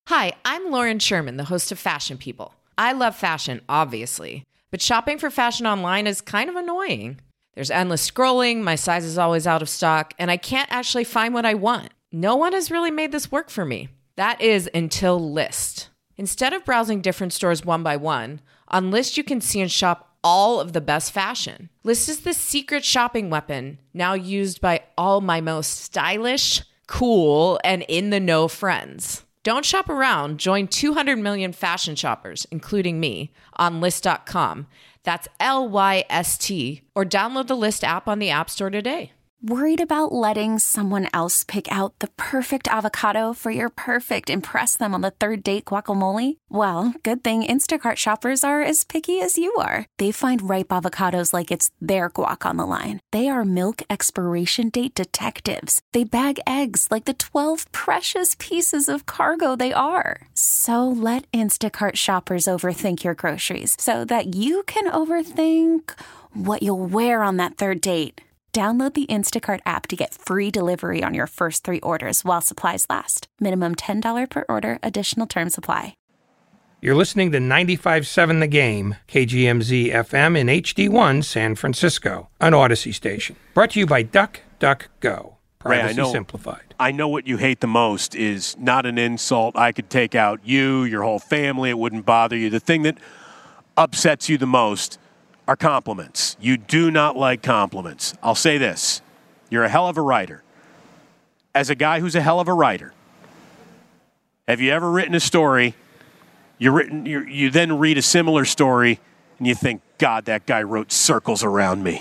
Hi, I'm Lauren Sherman, the host of Fashion People. I love fashion, obviously, but shopping for fashion online is kind of annoying. There's endless scrolling, my size is always out of stock, and I can't actually find what I want. No one has really made this work for me. That is until Lyst. Instead of browsing different stores one by one, on Lyst you can see and shop all of the best fashion. Lyst is the secret shopping weapon, now used by all my most stylish, cool, and in-the-know friends. Don't shop around. Join 200 million fashion shoppers, including me, on Lyst.com. That's Lyst, or download the Lyst app on the App Store today. Worried about letting someone else pick out the perfect avocado for your perfect impress them on the third date guacamole? Well, good thing Instacart shoppers are as picky as you are. They find ripe avocados like it's their guac on the line. They are milk expiration date detectives. They bag eggs like the 12 precious pieces of cargo they are. So let Instacart shoppers overthink your groceries so that you can overthink what you'll wear on that third date. Download the Instacart app to get free delivery on your first 3 orders while supplies last. Minimum $10 per order. Additional terms apply. You're listening to 95.7 The Game, KGMZ FM in HD1 San Francisco, an Odyssey station. Brought to you by DuckDuckGo. Privacy Simplified. I know what you hate the most is not an insult. I could take out you, your whole family. It wouldn't bother you. The thing that upsets you the most are compliments. You do not like compliments. I'll say this. You're a hell of a writer. As a guy who's a hell of a writer, have you ever written a story, you then read a similar story, and you think, God, that guy wrote circles around me?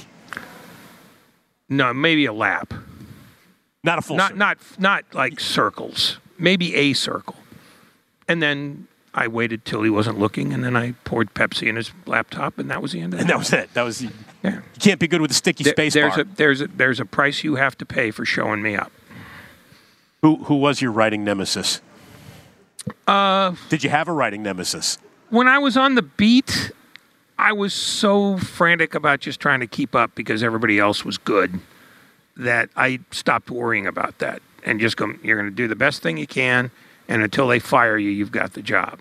No, maybe a lap. Not a full circle. Not like circles. Maybe a circle. And then I waited till he wasn't looking, and then I poured Pepsi in his laptop, and that was the end of it. And that was it. That was You can't be good with a sticky space bar. There's a price you have to pay for showing me up. Who was your writing nemesis? Did you have a writing nemesis? When I was on the beat, I was so frantic about just trying to keep up because everybody else was good that I stopped worrying about that and just go, you're going to do the best thing you can, and until they fire you, you've got the job.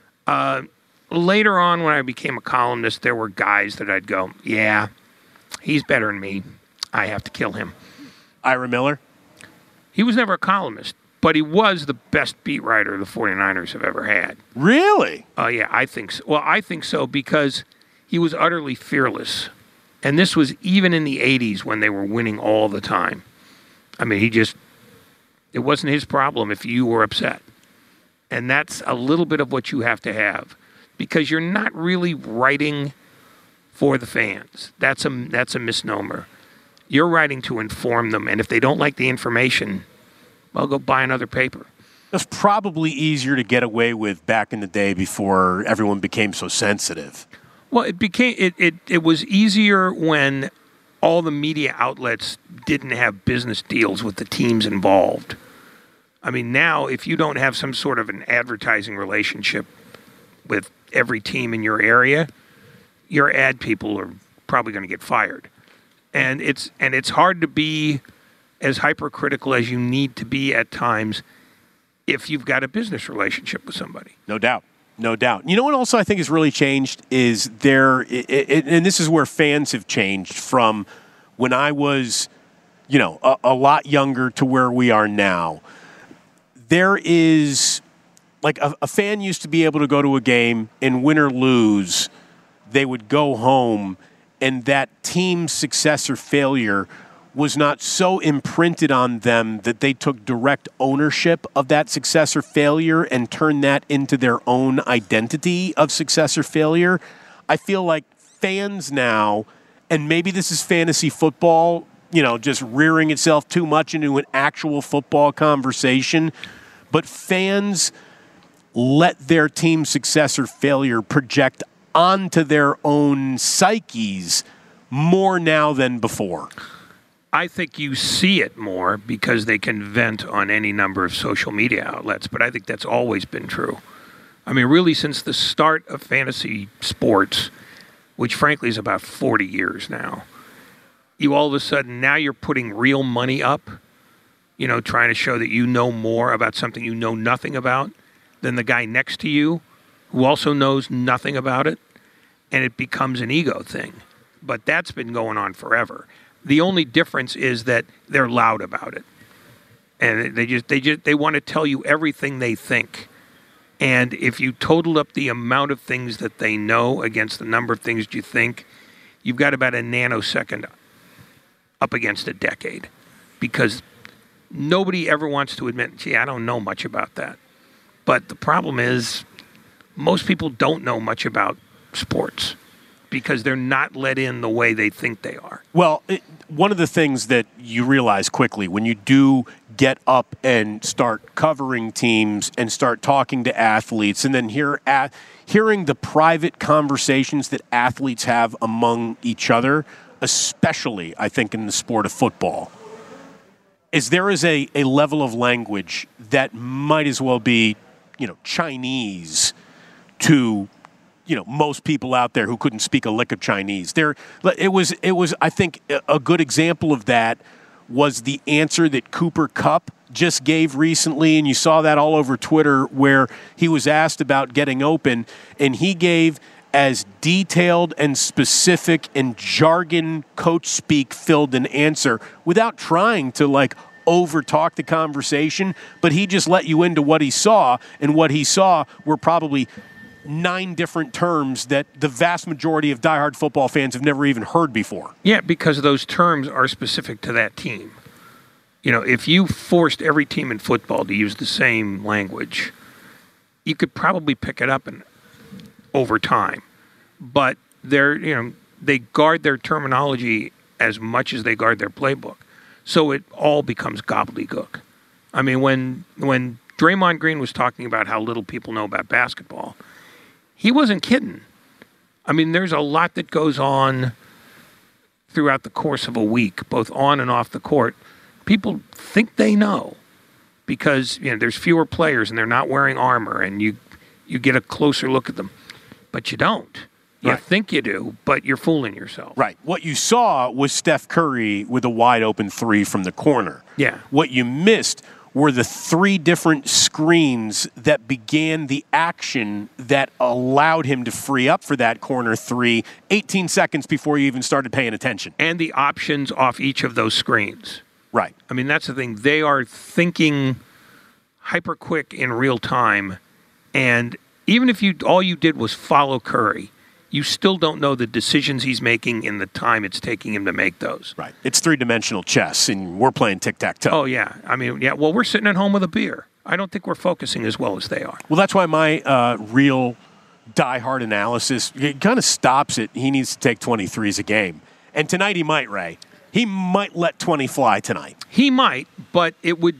Later on, when I became a columnist, there were guys that I'd go, yeah, he's better than me. I have to kill him. Ira Miller? He was never a columnist, but he was the best beat writer the 49ers have ever had. Really? Yeah, I think so. Well, I think so because he was utterly fearless. And this was even in the 80s when they were winning all the time. I mean, it wasn't his problem if you were upset. And that's a little bit of what you have to have because you're not really writing for the fans. That's a misnomer. You're writing to inform them. And if they don't like the information, well, go buy another paper. It was probably easier to get away with back in the day before everyone became so sensitive. Well, it was easier when all the media outlets didn't have business deals with the teams involved. I mean, now, if you don't have some sort of an advertising relationship with every team in your area, your ad people are probably going to get fired. And it's hard to be as hypercritical as you need to be at times if you've got a business relationship with somebody. No doubt. No doubt. You know what also I think has really changed is and this is where fans have changed from when I was, a lot younger to where we are now. There is, like, a fan used to be able to go to a game and win or lose, they would go home, and that team's success or failure was not so imprinted on them that they took direct ownership of that success or failure and turned that into their own identity of success or failure. I feel like fans now, and maybe this is fantasy football, just rearing itself too much into an actual football conversation, but fans let their team's success or failure project onto their own psyches more now than before. I think you see it more because they can vent on any number of social media outlets, but I think that's always been true. I mean, really, since the start of fantasy sports, which frankly is about 40 years now, you all of a sudden, now you're putting real money up, trying to show that you know more about something you know nothing about. than the guy next to you who also knows nothing about it, and it becomes an ego thing. But that's been going on forever. The only difference is that they're loud about it. And they want to tell you everything they think. And if you total up the amount of things that they know against the number of things you think, you've got about a nanosecond up against a decade. Because nobody ever wants to admit, gee, I don't know much about that. But the problem is most people don't know much about sports because they're not let in the way they think they are. Well, one of the things that you realize quickly when you do get up and start covering teams and start talking to athletes and then hearing the private conversations that athletes have among each other, especially, I think, in the sport of football, is there is a level of language that might as well be, Chinese to most people out there who couldn't speak a lick of Chinese. It was. I think a good example of that was the answer that Cooper Kupp just gave recently, and you saw that all over Twitter, where he was asked about getting open, and he gave as detailed and specific and jargon coach speak filled an answer without trying to over talk the conversation, but he just let you into what he saw, and what he saw were probably 9 different terms that the vast majority of diehard football fans have never even heard before. Yeah, because those terms are specific to that team. If you forced every team in football to use the same language, you could probably pick it up over time. But they guard their terminology as much as they guard their playbook. So it all becomes gobbledygook. I mean, when Draymond Green was talking about how little people know about basketball, he wasn't kidding. I mean, there's a lot that goes on throughout the course of a week, both on and off the court. People think they know because there's fewer players and they're not wearing armor, and you get a closer look at them. But you don't. You think you do, but you're fooling yourself. Right. What you saw was Steph Curry with a wide-open 3 from the corner. Yeah. What you missed were the 3 different screens that began the action that allowed him to free up for that corner 3 18 seconds before you even started paying attention. And the options off each of those screens. Right. I mean, that's the thing. They are thinking hyper quick in real time. And even if all you did was follow Curry, you still don't know the decisions he's making in the time it's taking him to make those. Right. It's 3-dimensional chess, and we're playing tic-tac-toe. Oh, yeah. I mean, yeah, well, we're sitting at home with a beer. I don't think we're focusing as well as they are. Well, that's why my real diehard analysis kind of stops at he needs to take 23s a game. And tonight he might, Ray. He might let 20 fly tonight. He might, but it would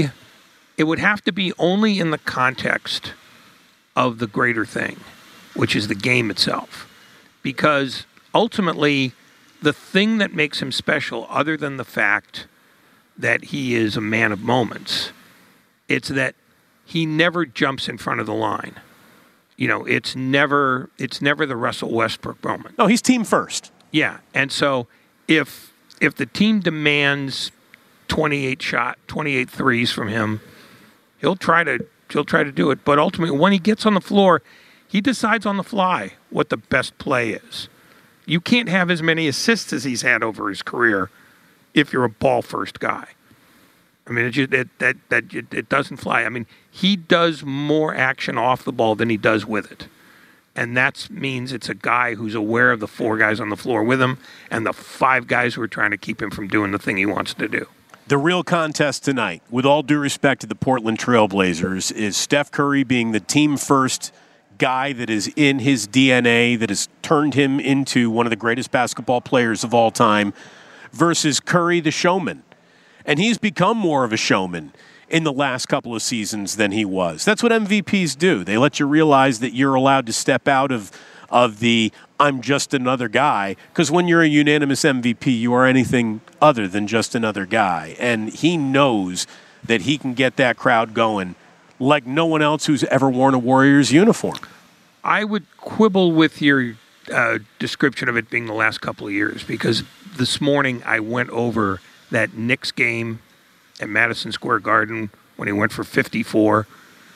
have to be only in the context of the greater thing, which is the game itself. Because ultimately, the thing that makes him special, other than the fact that he is a man of moments, it's that he never jumps in front of the line. It's never the Russell Westbrook moment. No, he's team first. Yeah, and so if the team demands 28 threes from him, he'll try to do it. But ultimately, when he gets on the floor, he decides on the fly what the best play is. You can't have as many assists as he's had over his career if you're a ball-first guy. I mean, it doesn't fly. I mean, he does more action off the ball than he does with it. And that means it's a guy who's aware of the 4 guys on the floor with him and the 5 guys who are trying to keep him from doing the thing he wants to do. The real contest tonight, with all due respect to the Portland Trailblazers, is Steph Curry being the team-first guy that is in his DNA, that has turned him into one of the greatest basketball players of all time, versus Curry the showman. And he's become more of a showman in the last couple of seasons than he was. That's what MVPs do. They let you realize that you're allowed to step out of the I'm just another guy, because when you're a unanimous MVP, you are anything other than just another guy. And he knows that he can get that crowd going like no one else who's ever worn a Warriors uniform. I would quibble with your description of it being the last couple of years, because this morning I went over that Knicks game at Madison Square Garden when he went for 54.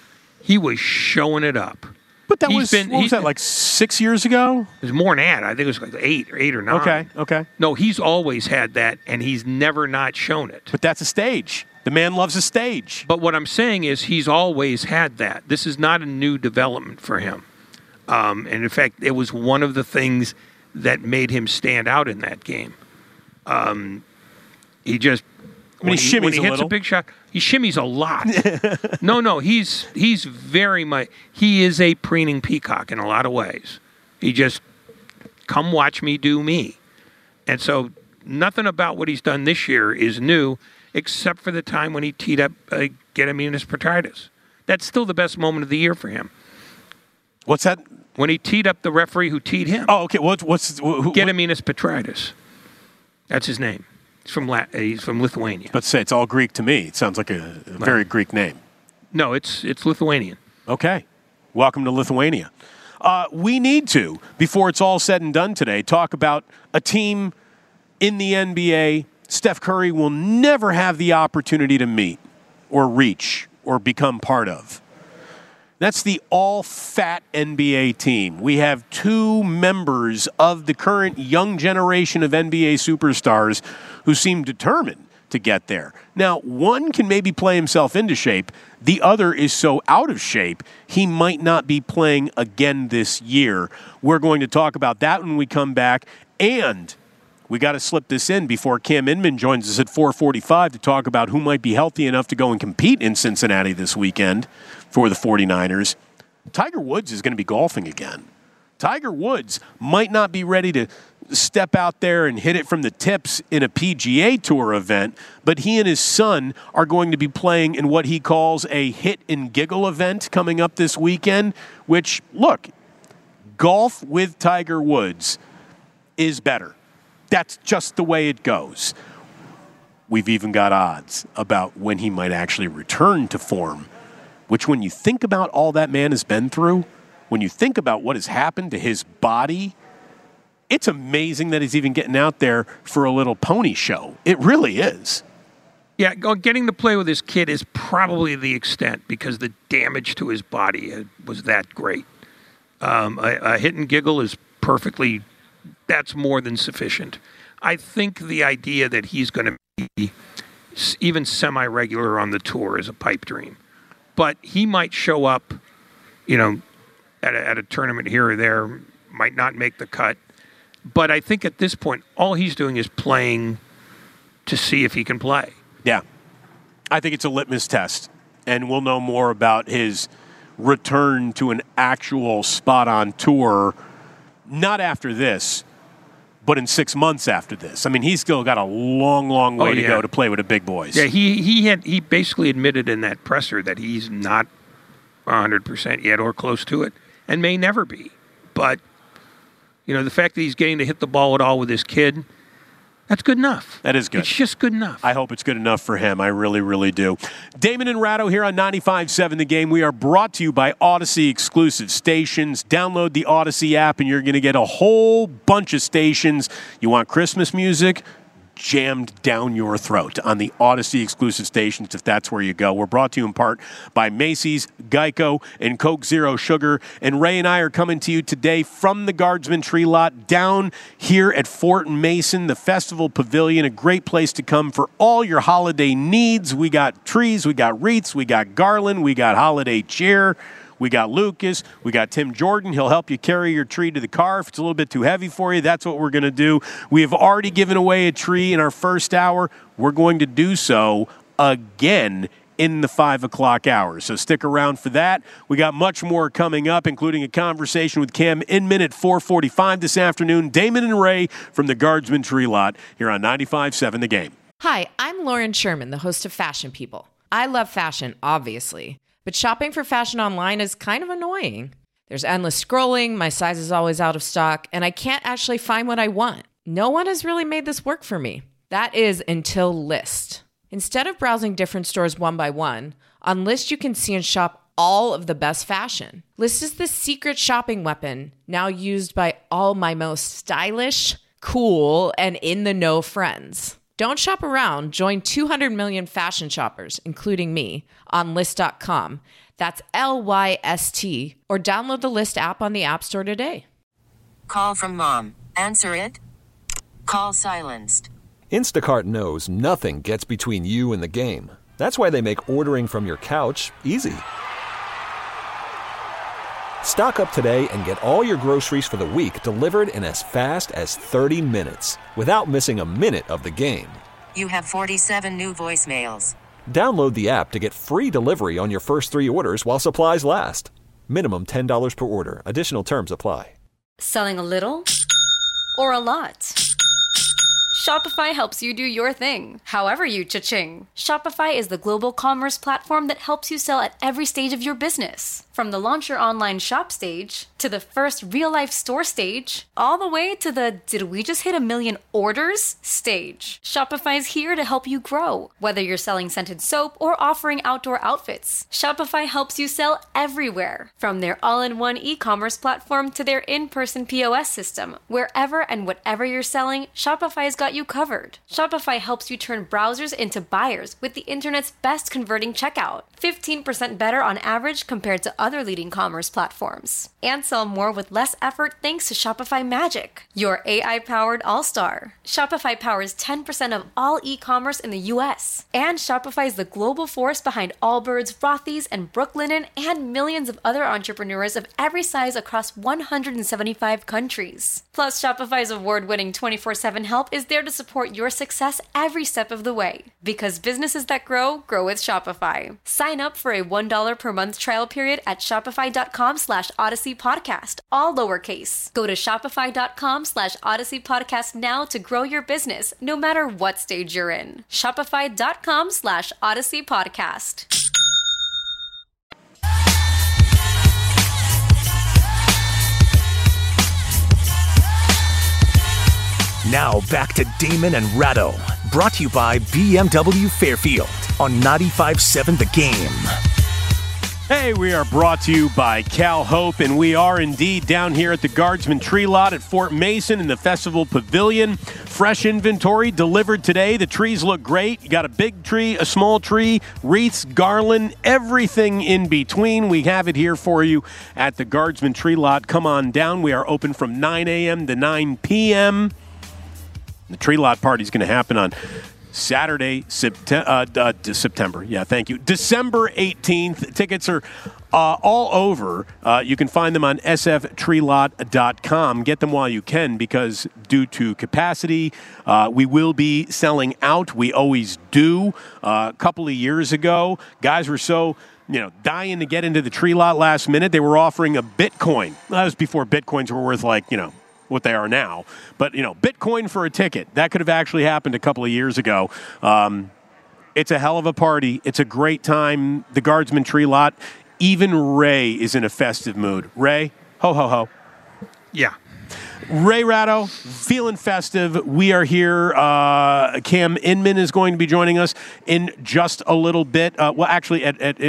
he was showing it up. But that was that, like 6 years ago? It was more than that. I think it was like eight or nine. Okay. No, he's always had that, and he's never not shown it. But that's a stage. The man loves a stage. But what I'm saying is he's always had that. This is not a new development for him. And in fact, it was one of the things that made him stand out in that game. He just when he hits a big shot, he shimmies a lot. No, he's very much. He is a preening peacock in a lot of ways. He just come watch me do me, and so nothing about what he's done this year is new, except for the time when he teed up Gediminas Petraitis. That's still the best moment of the year for him. What's that? When he teed up the referee who teed him. Oh, okay. Who? Gediminas Petraitis. That's his name. He's from Lithuania. Let's say it's all Greek to me. It sounds like a very Greek name. No, it's Lithuanian. Okay. Welcome to Lithuania. We need to, before it's all said and done today, talk about a team in the NBA Steph Curry will never have the opportunity to meet or reach or become part of. That's the all-fat NBA team. We have two members of the current young generation of NBA superstars who seem determined to get there. Now, one can maybe play himself into shape. The other is so out of shape, he might not be playing again this year. We're going to talk about that when we come back. And we got to slip this in before Cam Inman joins us at 4:45 to talk about who might be healthy enough to go and compete in Cincinnati this weekend for the 49ers. Tiger Woods is going to be golfing again. Tiger Woods might not be ready to step out there and hit it from the tips in a PGA Tour event, but he and his son are going to be playing in what he calls a hit and giggle event coming up this weekend, which, look, golf with Tiger Woods is better. That's just the way it goes. We've even got odds about when he might actually return to form, which when you think about all that man has been through, when you think about what has happened to his body, it's amazing that he's even getting out there for a little pony show. It really is. Yeah, getting to play with his kid is probably the extent because the damage to his body was that great. A hit and giggle is perfectly, that's more than sufficient. I think the idea that he's going to be even semi-regular on the tour is a pipe dream. But he might show up, at a tournament here or there, might not make the cut. But I think at this point, all he's doing is playing to see if he can play. Yeah. I think it's a litmus test. And we'll know more about his return to an actual spot on tour, not after this, but in 6 months after this. I mean, he's still got a long, long way to go to play with the big boys. Yeah, he basically admitted in that presser that he's not 100% yet or close to it and may never be. But, the fact that he's getting to hit the ball at all with his kid, that's good enough. That is good. It's just good enough. I hope it's good enough for him. I really, really do. Damon and Ratto here on 95.7 The Game. We are brought to you by Odyssey exclusive stations. Download the Odyssey app and you're going to get a whole bunch of stations. You want Christmas music? Jammed down your throat on the Odyssey exclusive stations if that's where you go. We're brought to you in part by Macy's, Geico, and Coke Zero Sugar. And Ray and I are coming to you today from the Guardsman Tree Lot down here at Fort Mason, the Festival Pavilion, a great place to come for all your holiday needs. We got trees, we got wreaths, we got garland, we got holiday cheer. We got Lucas. We got Tim Jordan. He'll help you carry your tree to the car. If it's a little bit too heavy for you, that's what we're going to do. We have already given away a tree in our first hour. We're going to do so again in the 5 o'clock hour. So stick around for that. We got much more coming up, including a conversation with Cam Inman at 4:45 this afternoon. Damon and Ray from the Guardsman Tree Lot here on 95.7 The Game. Hi, I'm Lauren Sherman, the host of Fashion People. I love fashion, obviously. But shopping for fashion online is kind of annoying. There's endless scrolling, my size is always out of stock, and I can't actually find what I want. No one has really made this work for me. That is until Lyst. Instead of browsing different stores one by one, on Lyst you can see and shop all of the best fashion. Lyst is the secret shopping weapon now used by all my most stylish, cool, and in-the-know friends. Don't shop around. Join 200 million fashion shoppers, including me, on Lyst.com. That's LYST, or download the Lyst app on the App Store today. Call from mom. Answer it. Call silenced. Instacart knows nothing gets between you and the game. That's why they make ordering from your couch easy. Stock up today and get all your groceries for the week delivered in as fast as 30 minutes without missing a minute of the game. You have 47 new voicemails. Download the app to get free delivery on your first 3 orders while supplies last. Minimum $10 per order. Additional terms apply. Selling a little or a lot? Shopify helps you do your thing, however you cha-ching. Shopify is the global commerce platform that helps you sell at every stage of your business. From the launch your online shop stage, to the first real-life store stage, all the way to the did we just hit 1 million orders stage. Shopify's here to help you grow. Whether you're selling scented soap or offering outdoor outfits, Shopify helps you sell everywhere. From their all-in-one e-commerce platform to their in-person POS system, wherever and whatever you're selling, Shopify's got you covered. Shopify helps you turn browsers into buyers with the internet's best converting checkout. 15% better on average compared to other leading commerce platforms. And sell more with less effort thanks to Shopify Magic, your AI-powered all-star. Shopify powers 10% of all e-commerce in the US. And Shopify is the global force behind Allbirds, Rothy's, and Brooklinen, and millions of other entrepreneurs of every size across 175 countries. Plus, Shopify's award-winning 24/7 help is there to support your success every step of the way. Because businesses that grow, grow with Shopify. Sign up for a $1 per month trial period at shopify.com/Odyssey Podcast, all lowercase. Go to shopify.com/Odyssey Podcast now to grow your business, no matter what stage you're in. Shopify.com/Odyssey Podcast. Now back to Damon and Ratto, brought to you by BMW Fairfield on 95.7 The Game. Hey, we are brought to you by Cal Hope, and we are indeed down here at the Guardsman Tree Lot at Fort Mason in the Festival Pavilion. Fresh inventory delivered today. The trees look great. You got a big tree, a small tree, wreaths, garland, everything in between. We have it here for you at the Guardsman Tree Lot. Come on down. We are open from 9 a.m. to 9 p.m. The Tree Lot Party is going to happen on Saturday, September. Yeah, thank you. December 18th. Tickets are all over. You can find them on sftreelot.com. Get them while you can, because due to capacity, we will be selling out. We always do. A couple of years ago, guys were so dying to get into the Tree Lot last minute. They were offering a Bitcoin. That was before Bitcoins were worth what they are now. But, Bitcoin for a ticket. That could have actually happened a couple of years ago. It's a hell of a party. It's a great time. The Guardsman Tree Lot. Even Ray is in a festive mood. Ray, ho, ho, ho. Yeah. Ray Ratto, feeling festive. We are here. Cam Inman is going to be joining us in just a little bit. Actually,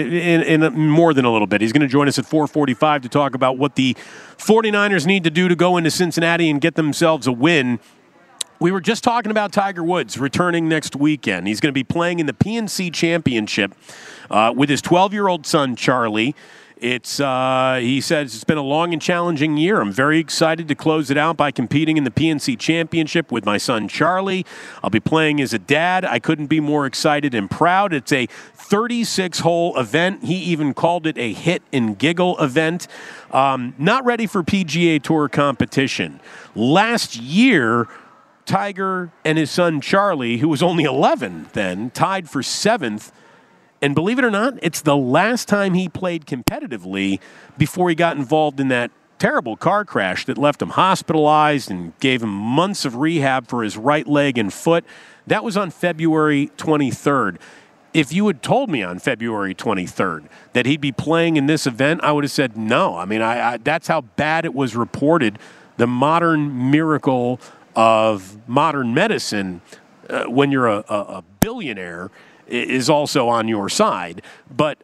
in more than a little bit. He's going to join us at 4:45 to talk about what the 49ers need to do to go into Cincinnati and get themselves a win. We were just talking about Tiger Woods returning next weekend. He's going to be playing in the PNC Championship with his 12-year-old son, Charlie. He says it's been a long and challenging year. I'm very excited to close it out by competing in the PNC Championship with my son, Charlie. I'll be playing as a dad. I couldn't be more excited and proud. It's a 36-hole event. He even called it a hit and giggle event. Not ready for PGA Tour competition. Last year, Tiger and his son, Charlie, who was only 11 then, tied for 7th. And believe it or not, it's the last time he played competitively before he got involved in that terrible car crash that left him hospitalized and gave him months of rehab for his right leg and foot. That was on February 23rd. If you had told me on February 23rd that he'd be playing in this event, I would have said no. I mean, that's how bad it was reported. The modern miracle of modern medicine, when you're a billionaire, is also on your side. But,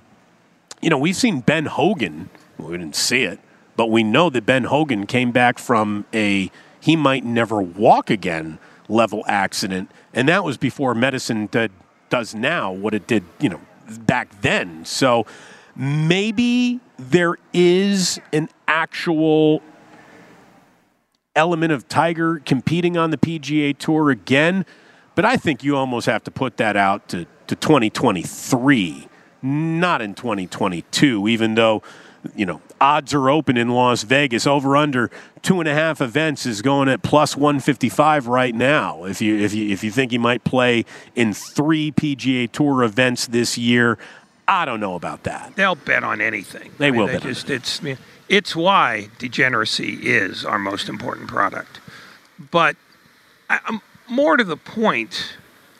we've seen Ben Hogan. We didn't see it, but we know that Ben Hogan came back from a he might never walk again level accident, and that was before medicine does now what it did, back then. So Maybe there is an actual element of Tiger competing on the PGA Tour again, but I think you almost have to put that out to 2023, not in 2022, even though, odds are open in Las Vegas. Over under 2.5 events is going at plus 155 right now. If you think he might play in 3 PGA Tour events this year, I don't know about that. They'll bet on anything. They will bet on anything. It's why degeneracy is our most important product. But more to the point,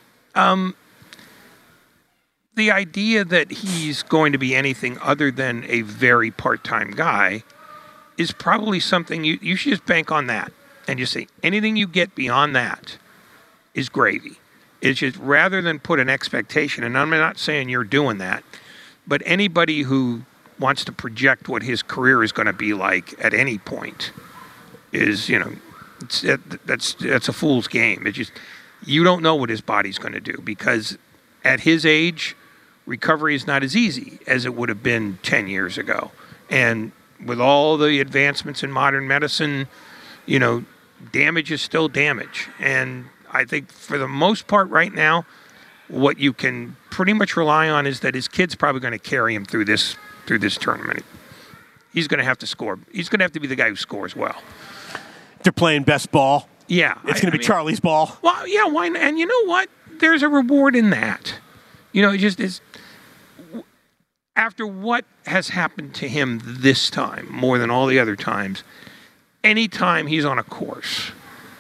the idea that he's going to be anything other than a very part-time guy is probably something you should just bank on that. And just say anything you get beyond that is gravy. It's just rather than put an expectation, and I'm not saying you're doing that, but anybody who wants to project what his career is going to be like at any point is, that's a fool's game. It's just, you don't know what his body's going to do, because at his age, recovery is not as easy as it would have been 10 years ago. And with all the advancements in modern medicine, damage is still damage. And I think for the most part right now, what you can pretty much rely on is that his kid's probably going to carry him through this tournament. He's going to have to score. He's going to have to be the guy who scores well. If they're playing best ball, yeah, it's going to be Charlie's ball. Well, yeah, why not? And you know what? There's a reward in that. It just is. After what has happened to him this time, more than all the other times, any time he's on a course,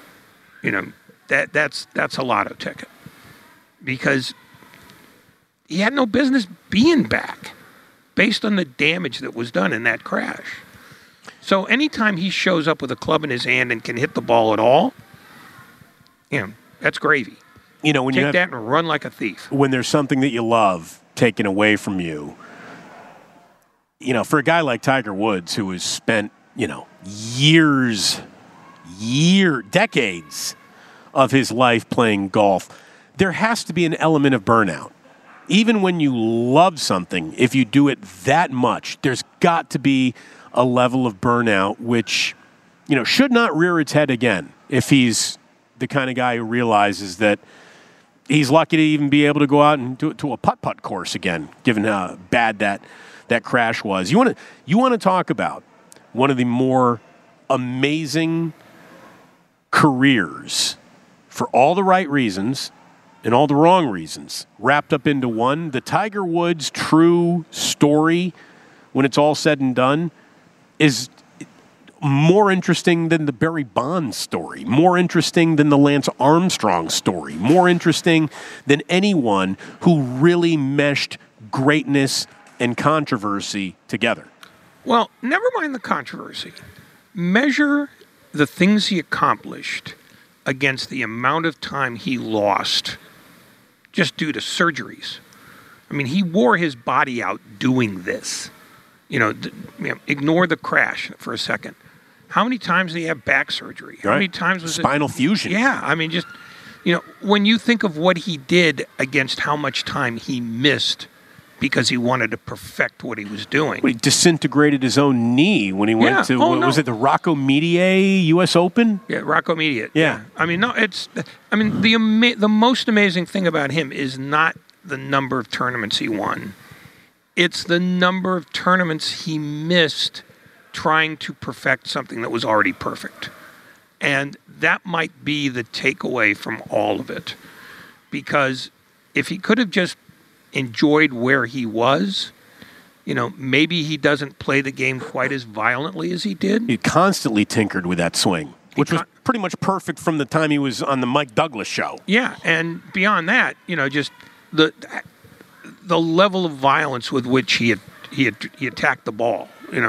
that's a lotto ticket, because he had no business being back based on the damage that was done in that crash. So anytime he shows up with a club in his hand and can hit the ball at all, that's gravy. When Take that and run like a thief. When there's something that you love taken away from you, for a guy like Tiger Woods, who has spent, decades of his life playing golf, there has to be an element of burnout. Even when you love something, if you do it that much, there's got to be a level of burnout, which, should not rear its head again if he's the kind of guy who realizes that he's lucky to even be able to go out and do it to a putt-putt course again, given how bad that crash was. You want to talk about one of the more amazing careers for all the right reasons and all the wrong reasons, wrapped up into one. The Tiger Woods true story, when it's all said and done, is more interesting than the Barry Bonds story, more interesting than the Lance Armstrong story, more interesting than anyone who really meshed greatness and controversy together. Well, never mind the controversy. Measure the things he accomplished against the amount of time he lost just due to surgeries. I mean, he wore his body out doing this. Ignore the crash for a second. How many times did he have back surgery? How many times was spinal fusion? Yeah, I mean, just, when you think of what he did against how much time he missed because he wanted to perfect what he was doing. He disintegrated his own knee when he went to, was it the Rocco Mediate U.S. Open? Yeah, Rocco Mediate. Yeah. I mean, the most amazing thing about him is not the number of tournaments he won. It's the number of tournaments he missed trying to perfect something that was already perfect. And that might be the takeaway from all of it. Because if he could have just enjoyed where he was, maybe he doesn't play the game quite as violently as he did. He constantly tinkered with that swing, which was pretty much perfect from the time he was on the Mike Douglas show. Yeah, and beyond that, just the level of violence with which he attacked the ball,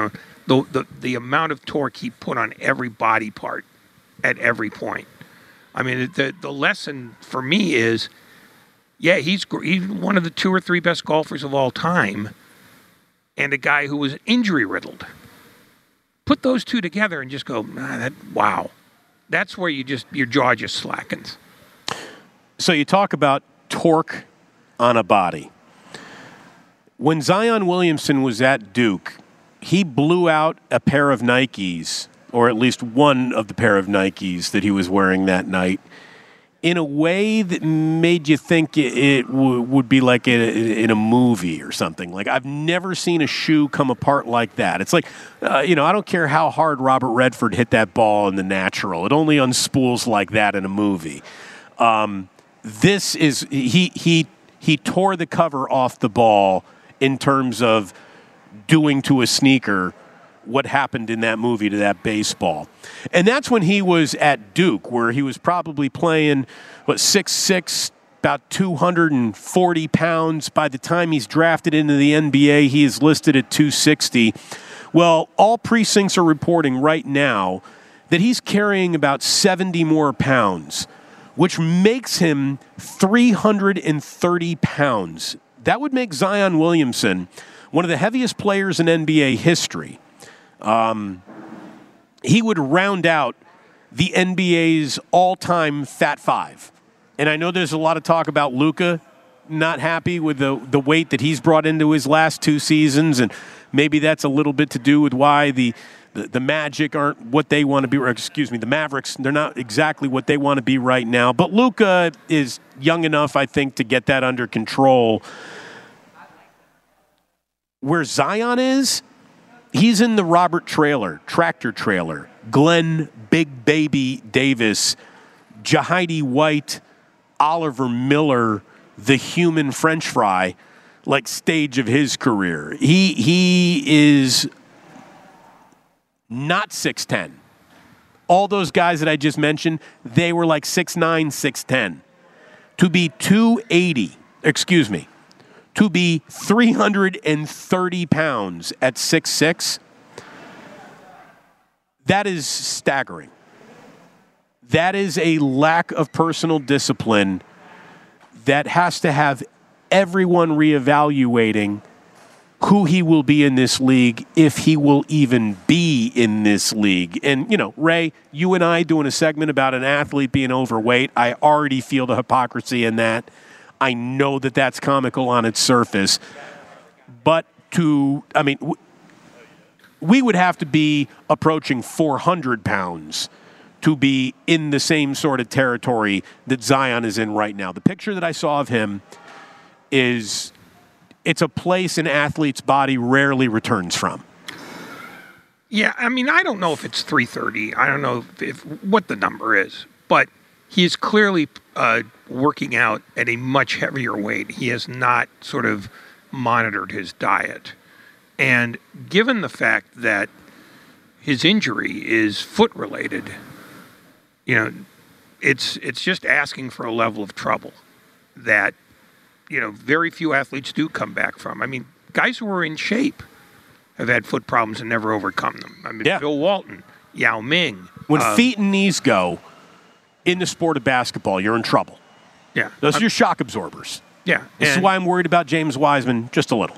the amount of torque he put on every body part at every point. I mean, the lesson for me is, yeah, he's one of the 2 or 3 best golfers of all time, and a guy who was injury riddled. Put those two together and just go, wow. That's where your jaw just slackens. So you talk about torque on a body. When Zion Williamson was at Duke, he blew out a pair of Nikes, or at least one of the pair of Nikes that he was wearing that night, in a way that made you think it would be like in a movie or something. Like, I've never seen a shoe come apart like that. It's like, I don't care how hard Robert Redford hit that ball in the natural. It only unspools like that in a movie. This is, he tore the cover off the ball in terms of doing to a sneaker what happened in that movie to that baseball. And that's when he was at Duke, where he was probably playing, 6'6", about 240 pounds. By the time he's drafted into the NBA, he is listed at 260. Well, all precincts are reporting right now that he's carrying about 70 more pounds, which makes him 330 pounds. That would make Zion Williamson one of the heaviest players in NBA history. He would round out the NBA's all-time Fat Five. And I know there's a lot of talk about Luka not happy with the weight that he's brought into his last 2 seasons, and maybe that's a little bit to do with why the Magic aren't what they want to be, or the Mavericks, they're not exactly what they want to be right now. But Luka is young enough, I think, to get that under control. Where Zion is, he's in the Robert Tractor Trailer, Glenn Big Baby Davis, Jahidi White, Oliver Miller, the human French fry, like stage of his career. He is not 6'10". All those guys that I just mentioned, they were like 6'9", 6'10". To be 330 pounds at 6'6", that is staggering. That is a lack of personal discipline that has to have everyone reevaluating who he will be in this league, if he will even be in this league. And, Ray, you and I doing a segment about an athlete being overweight, I already feel the hypocrisy in that. I know that that's comical on its surface. But we would have to be approaching 400 pounds to be in the same sort of territory that Zion is in right now. The picture that I saw of him it's a place an athlete's body rarely returns from. Yeah, I don't know if it's 330. I don't know what the number is, but he is clearly working out at a much heavier weight. He has not sort of monitored his diet. And given the fact that his injury is foot-related, it's just asking for a level of trouble that, very few athletes do come back from. Guys who are in shape have had foot problems and never overcome them. Bill Walton, Yao Ming. When feet and knees go in the sport of basketball, you're in trouble. Yeah. Those are your shock absorbers. Yeah. This is why I'm worried about James Wiseman just a little.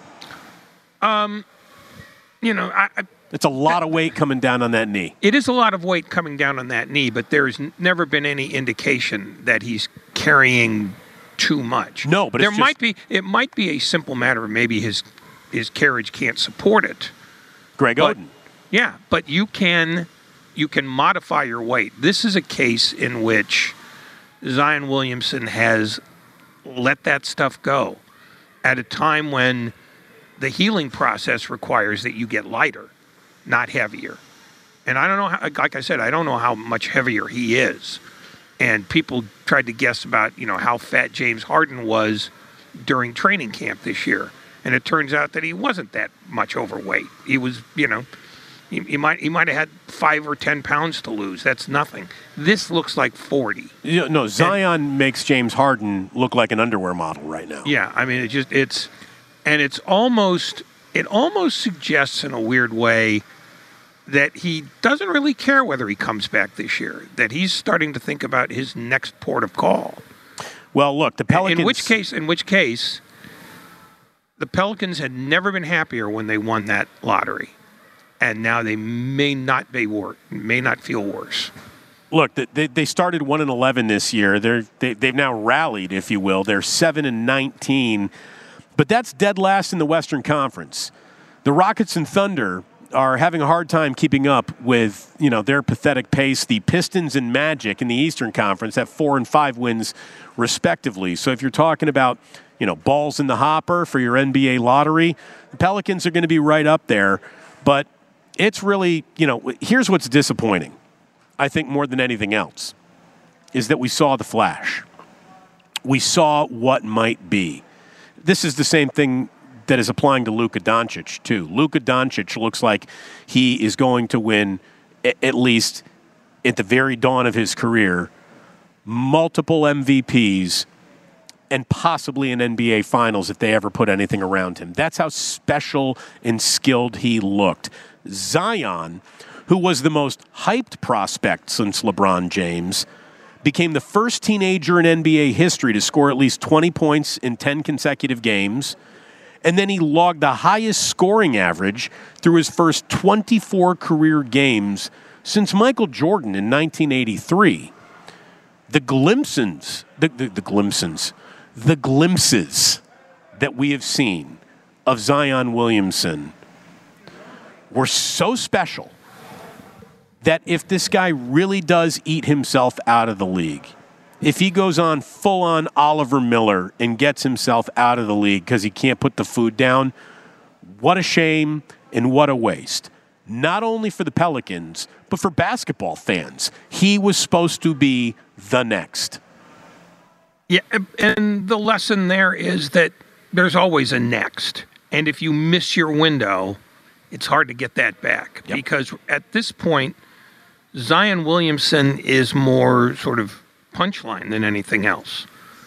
It's a lot of weight coming down on that knee. It is a lot of weight coming down on that knee, but there's never been any indication that he's carrying too much. No, but it might be a simple matter of maybe his carriage can't support it. Greg Oden. Yeah, but you can modify your weight. This is a case in which Zion Williamson has let that stuff go at a time when the healing process requires that you get lighter, not heavier. And I don't know like I said, I don't know how much heavier he is. And people tried to guess about, how fat James Harden was during training camp this year. And it turns out that he wasn't that much overweight. He was, he might have had 5 or 10 pounds to lose. That's nothing. This looks like 40. Zion makes James Harden look like an underwear model right now. Yeah, it almost suggests in a weird way that he doesn't really care whether he comes back this year, that he's starting to think about his next port of call. Well, look, the Pelicans... In which case, the Pelicans had never been happier when they won that lottery, and now they may not feel worse. Look, they started 1-11 this year. They've now rallied, if you will. They're 7-19. But that's dead last in the Western Conference. The Rockets and Thunder are having a hard time keeping up with, their pathetic pace. The Pistons and Magic in the Eastern Conference have 4 and 5 wins respectively. So if you're talking about, balls in the hopper for your NBA lottery, the Pelicans are going to be right up there. But it's really, here's what's disappointing, I think more than anything else, is that we saw the flash. We saw what might be. This is the same thing that is applying to Luka Doncic, too. Luka Doncic looks like he is going to win, at least at the very dawn of his career, multiple MVPs and possibly an NBA Finals if they ever put anything around him. That's how special and skilled he looked. Zion, who was the most hyped prospect since LeBron James, became the first teenager in NBA history to score at least 20 points in 10 consecutive games. And then he logged the highest scoring average through his first 24 career games since Michael Jordan in 1983. The glimpses that we have seen of Zion Williamson were so special that if this guy really does eat himself out of the league, if he goes on full-on Oliver Miller and gets himself out of the league because he can't put the food down, what a shame and what a waste. Not only for the Pelicans, but for basketball fans. He was supposed to be the next. Yeah, and the lesson there is that there's always a next. And if you miss your window, it's hard to get that back. Yep. Because at this point, Zion Williamson is more sort of punchline than anything else.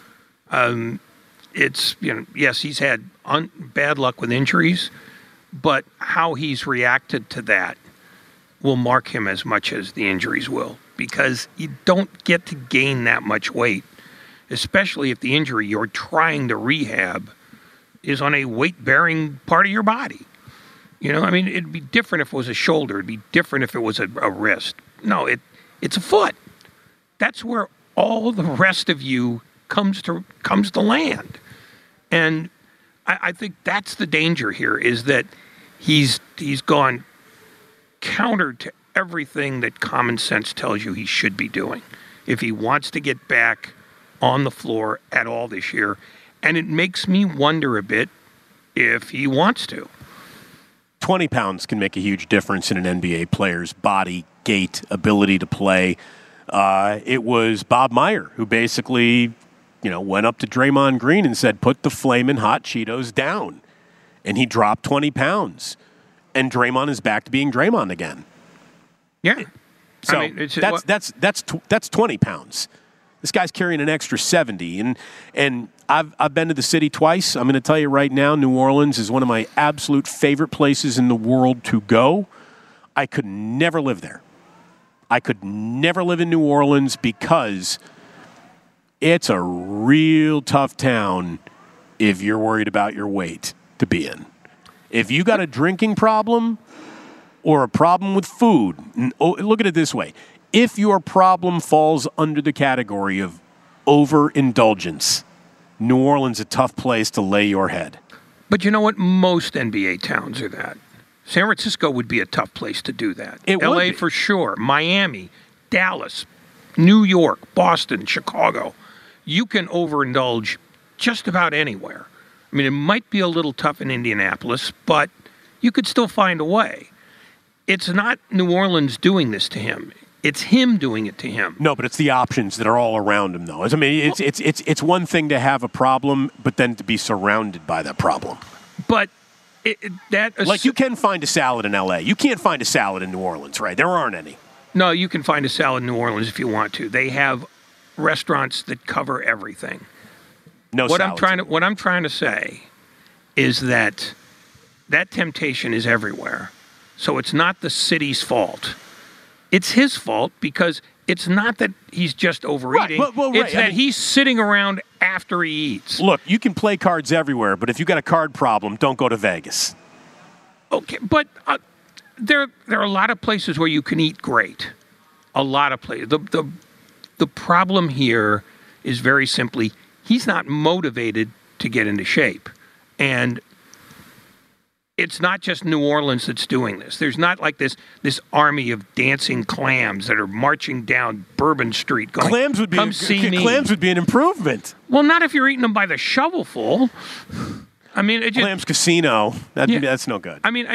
It's, yes, he's had bad luck with injuries, but how he's reacted to that will mark him as much as the injuries will, because you don't get to gain that much weight, especially if the injury you're trying to rehab is on a weight-bearing part of your body. It'd be different if it was a shoulder. It'd be different if it was a wrist. No, it's a foot. That's where all the rest of you comes to land. And I think that's the danger here, is that he's gone counter to everything that common sense tells you he should be doing if he wants to get back on the floor at all this year. And it makes me wonder a bit if he wants to. 20 pounds can make a huge difference in an NBA player's body, gait, ability to play. It was Bob Meyer who basically, went up to Draymond Green and said, put the flamin' hot Cheetos down. And he dropped 20 pounds. And Draymond is back to being Draymond again. Yeah. So that's 20 pounds. This guy's carrying an extra 70. And I've been to the city twice. I'm going to tell you right now, New Orleans is one of my absolute favorite places in the world to go. I could never live there. I could never live in New Orleans because it's a real tough town if you're worried about your weight to be in. If you got a drinking problem or a problem with food, look at it this way. If your problem falls under the category of overindulgence, New Orleans is a tough place to lay your head. But you know what? Most NBA towns are that. San Francisco would be a tough place to do that. LA for sure. Miami, Dallas, New York, Boston, Chicago. You can overindulge just about anywhere. I mean, it might be a little tough in Indianapolis, but you could still find a way. It's not New Orleans doing this to him. It's him doing it to him. No, but it's the options that are all around him, though. I mean, it's one thing to have a problem, but then to be surrounded by that problem. But you can find a salad in L.A. You can't find a salad in New Orleans, right? There aren't any. No, you can find a salad in New Orleans if you want to. They have restaurants that cover everything. What I'm trying to say is that temptation is everywhere. So it's not the city's fault. It's his fault because it's not that he's just overeating. Right. It's that he's sitting around after he eats. Look, you can play cards everywhere, but if you got a card problem, don't go to Vegas. Okay, but there are a lot of places where you can eat great. A lot of places. The problem here is very simply he's not motivated to get into shape. And it's not just New Orleans that's doing this. There's not like this army of dancing clams that are marching down Bourbon Street going, clams would be an improvement. Well, not if you're eating them by the shovelful. I mean, Clams Casino. That's no good. I mean,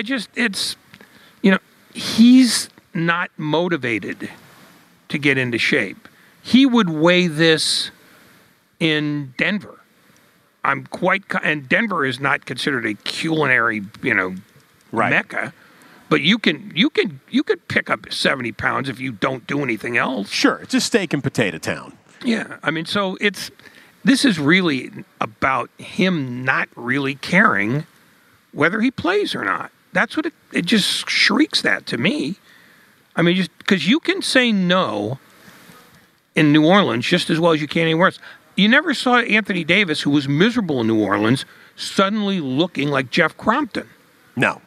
he's not motivated to get into shape. He would weigh this in Denver. And Denver is not considered a culinary, mecca, but you could pick up 70 pounds if you don't do anything else. Sure, it's a steak and potato town. Yeah, I mean, so this is really about him not really caring whether he plays or not. That's what it just shrieks that to me. I mean, just because you can say no in New Orleans just as well as you can anywhere else. You never saw Anthony Davis, who was miserable in New Orleans, suddenly looking like Jeff Crompton. No.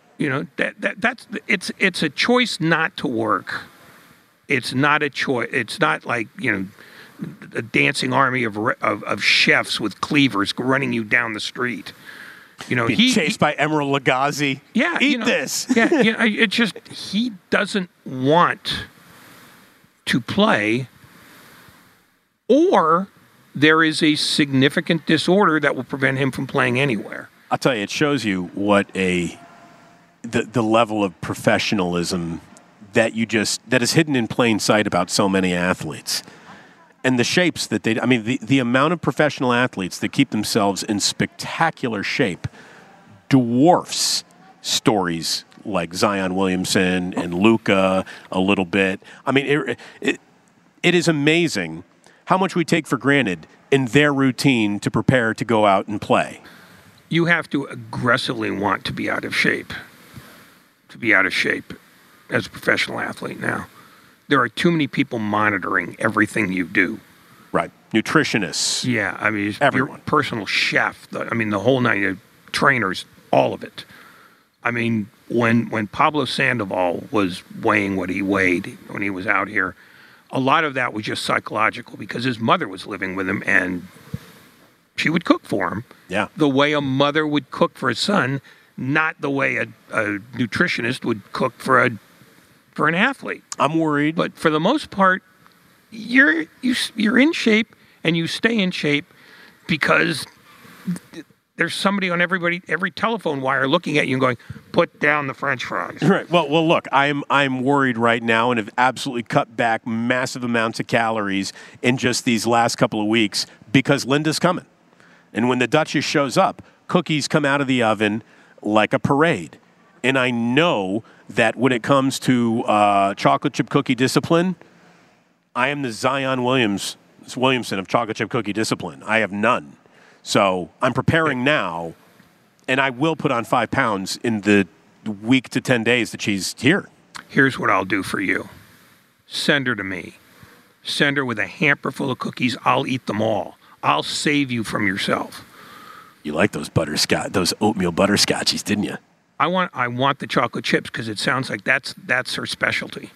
It's a choice not to work. It's not a choice. It's not like, a dancing army of chefs with cleavers running you down the street. Being chased by Emeril Lagasse. Yeah. Eat this. Yeah. It's just, he doesn't want to play, or there is a significant disorder that will prevent him from playing anywhere. I'll tell you, it shows you what the level of professionalism that is hidden in plain sight about so many athletes. And the shapes that the amount of professional athletes that keep themselves in spectacular shape dwarfs stories like Zion Williamson and Luka a little bit. I mean, it is amazing how much we take for granted in their routine to prepare to go out and play. You have to aggressively want to be out of shape as a professional athlete now. There are too many people monitoring everything you do. Right. Nutritionists. Yeah. I mean, everyone. Your personal chef, the whole nine, trainers, all of it. I mean, when Pablo Sandoval was weighing what he weighed when he was out here, a lot of that was just psychological because his mother was living with him and she would cook for him. Yeah. The way a mother would cook for a son, not the way a nutritionist would cook for an athlete. I'm worried. But for the most part, you're in shape and you stay in shape because there's somebody on every telephone wire looking at you and going, put down the French fries. Right. Well, look, I'm worried right now and have absolutely cut back massive amounts of calories in just these last couple of weeks because Linda's coming. And when the Duchess shows up, cookies come out of the oven like a parade. And I know that when it comes to chocolate chip cookie discipline, I am the Zion Williamson of chocolate chip cookie discipline. I have none. So I'm preparing now, and I will put on 5 pounds in the week to 10 days that she's here. Here's what I'll do for you. Send her to me. Send her with a hamper full of cookies. I'll eat them all. I'll save you from yourself. You like those oatmeal butterscotchies, didn't you? I want the chocolate chips because it sounds like that's her specialty.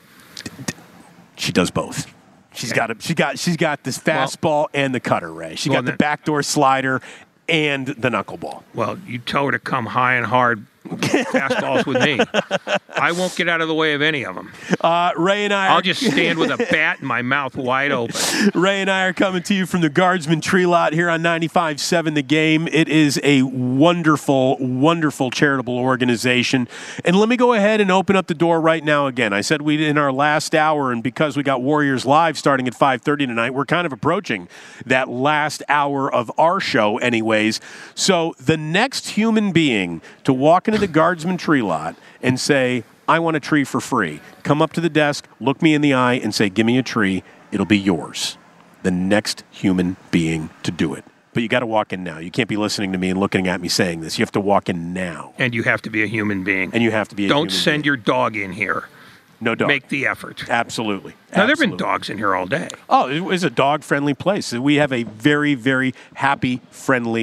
She does both. She's got this fastball and the cutter, Ray. She got the backdoor slider and the knuckleball. Well, you tell her to come high and hard fastballs with me. I won't get out of the way of any of them. Ray and I'll just stand with a bat and my mouth wide open. Ray and I are coming to you from the Guardsman Tree Lot here on 95.7 The Game. It is a wonderful, wonderful charitable organization. And let me go ahead and open up the door right now again. I said we in our last hour, and because we got Warriors Live starting at 5:30 tonight, we're kind of approaching that last hour of our show anyways. So the next human being to walk into the Guardsman Tree Lot and say, I want a tree for free. Come up to the desk, look me in the eye, and say, give me a tree. It'll be yours. The next human being to do it. But you got to walk in now. You can't be listening to me and looking at me saying this. You have to walk in now. And you have to be a human being. Don't send your dog in here. No dog. Make the effort. Absolutely. Now, there have been dogs in here all day. Oh, it was a dog-friendly place. We have a very, very happy, friendly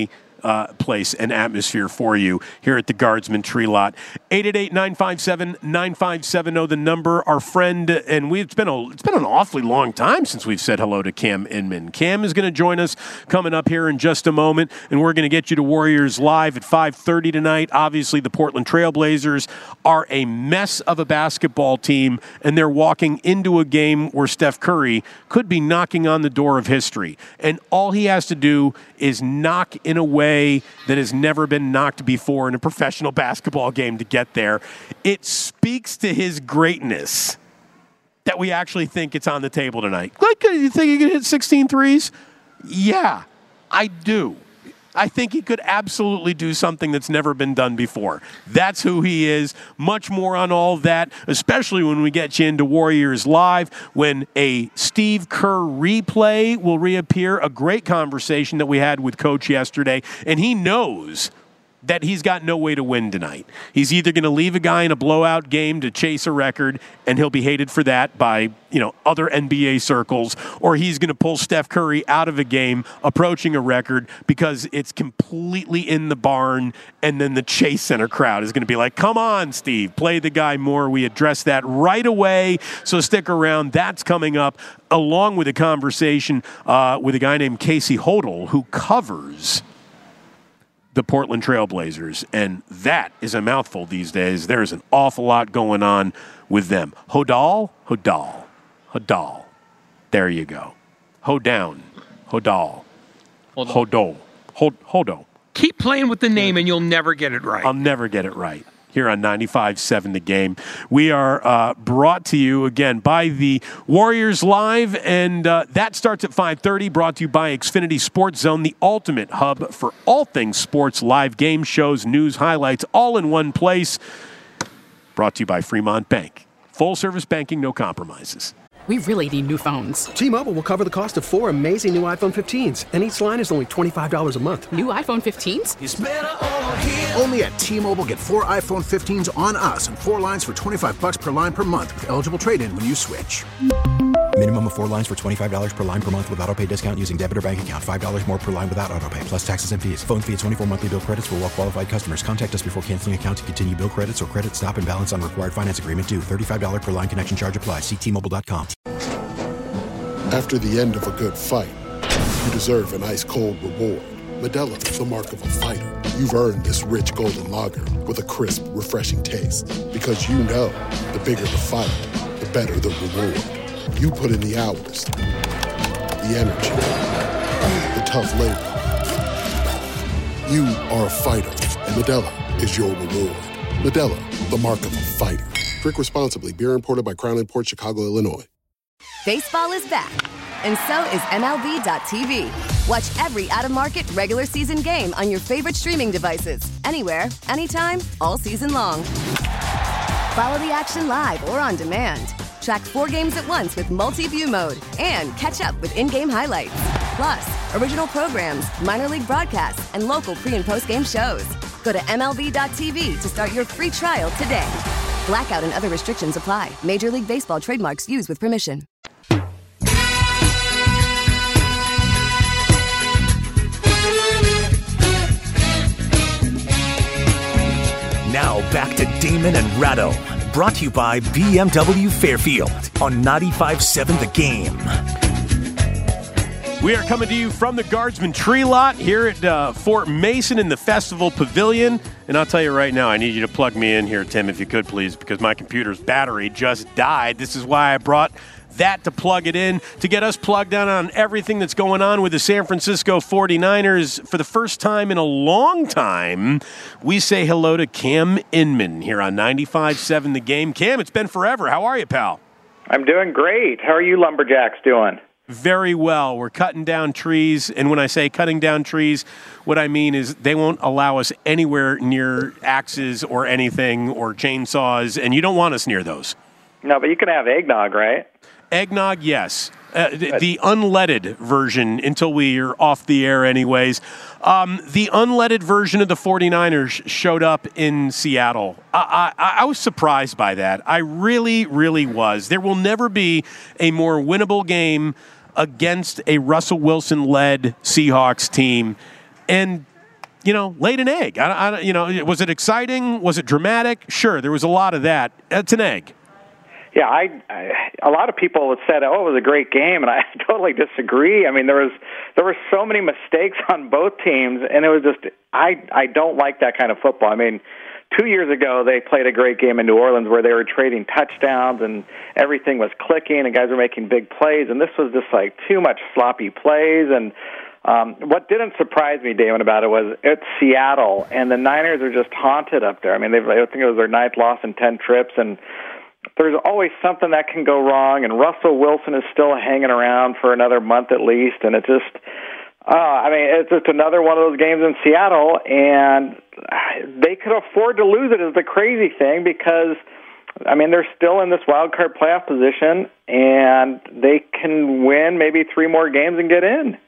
place and atmosphere for you here at the Guardsman Tree Lot. 888-957-9570, the number. Our friend, and it's been an awfully long time since we've said hello to Cam Inman. Cam is going to join us coming up here in just a moment, and we're going to get you to Warriors Live at 5:30 tonight. Obviously, the Portland Trailblazers are a mess of a basketball team, and they're walking into a game where Steph Curry could be knocking on the door of history. And all he has to do is knock in a way that has never been knocked before in a professional basketball game to get there. It speaks to his greatness that we actually think it's on the table tonight. Like, you think he can hit 16 threes? Yeah, I do. I think he could absolutely do something that's never been done before. That's who he is. Much more on all of that, especially when we get you into Warriors Live, when a Steve Kerr replay will reappear. A great conversation that we had with Coach yesterday, and he knows that he's got no way to win tonight. He's either going to leave a guy in a blowout game to chase a record, and he'll be hated for that by, other NBA circles, or he's going to pull Steph Curry out of a game approaching a record because it's completely in the barn, and then the Chase Center crowd is going to be like, come on, Steve, play the guy more. We address that right away, so stick around. That's coming up, along with a conversation with a guy named Casey Hodel, who covers the Portland Trailblazers, and that is a mouthful these days. There's an awful lot going on with them. Hodal. There you go. Hodown. Hodal. Hodo. Keep playing with the name and you'll never get it right. I'll never get it right. Here on 95.7 The Game. We are brought to you, again, by the Warriors Live, and that starts at 5:30, brought to you by Xfinity Sports Zone, the ultimate hub for all things sports, live game shows, news, highlights, all in one place. Brought to you by Fremont Bank. Full-service banking, no compromises. We really need new phones. T-Mobile will cover the cost of 4 amazing new iPhone 15s, and each line is only $25 a month. New iPhone 15s? It's better over here. Only at T-Mobile, get 4 iPhone 15s on us and 4 lines for $25 per line per month with eligible trade-in when you switch. Minimum of 4 lines for $25 per line per month with autopay discount using debit or bank account. $5 more per line without autopay, plus taxes and fees. Phone fee at 24 monthly bill credits for well-qualified customers. Contact us before canceling account to continue bill credits or credit stop and balance on required finance agreement due. $35 per line connection charge applies. See T-Mobile.com. After the end of a good fight, you deserve an ice-cold reward. Modelo is the mark of a fighter. You've earned this rich golden lager with a crisp, refreshing taste. Because you know, the bigger the fight, the better the reward. You put in the hours, the energy, the tough labor. You are a fighter, and Modelo is your reward. Modelo, the mark of a fighter. Drink responsibly. Beer imported by Crown Imports, Chicago, Illinois. Baseball is back, and so is MLB.tv. Watch every out-of-market regular season game on your favorite streaming devices, anywhere, anytime, all season long. Follow the action live or on demand. Track 4 games at once with multi-view mode and catch up with in-game highlights. Plus, original programs, minor league broadcasts, and local pre- and post-game shows. Go to MLB.tv to start your free trial today. Blackout and other restrictions apply. Major League Baseball trademarks used with permission. Now back to Damon and Ratto, brought to you by BMW Fairfield on 95.7 The Game. We are coming to you from the Guardsman Tree Lot here at Fort Mason in the Festival Pavilion. And I'll tell you right now, I need you to plug me in here, Tim, if you could, please, because my computer's battery just died. This is why I brought that to plug it in, to get us plugged in on everything that's going on with the San Francisco 49ers. For the first time in a long time, we say hello to Cam Inman here on 95.7 The Game. Cam, it's been forever. How are you, pal? I'm doing great. How are you lumberjacks doing? Very well. We're cutting down trees, and when I say cutting down trees, what I mean is they won't allow us anywhere near axes or anything or chainsaws, and you don't want us near those. No, but you can have eggnog, right? Eggnog, yes. The unleaded version until we are off the air anyways. The unleaded version of the 49ers showed up in Seattle. I was surprised by that. I really, really was. There will never be a more winnable game against a Russell Wilson-led Seahawks team. And, laid an egg. Was it exciting? Was it dramatic? Sure, there was a lot of that. It's an egg. Yeah, a lot of people have said, "Oh, it was a great game," and I totally disagree. I mean, there were so many mistakes on both teams, and it was just I don't like that kind of football. I mean, 2 years ago they played a great game in New Orleans where they were trading touchdowns and everything was clicking and guys were making big plays, and this was just like too much sloppy plays. And what didn't surprise me, Damon, about it was it's Seattle, and the Niners are just haunted up there. I mean, I think it was their 9th loss in 10 trips, and there's always something that can go wrong, and Russell Wilson is still hanging around for another month at least, and it's just, it's just another one of those games in Seattle, and they could afford to lose it is the crazy thing because, I mean, they're still in this wild card playoff position, and they can win maybe 3 more games and get in.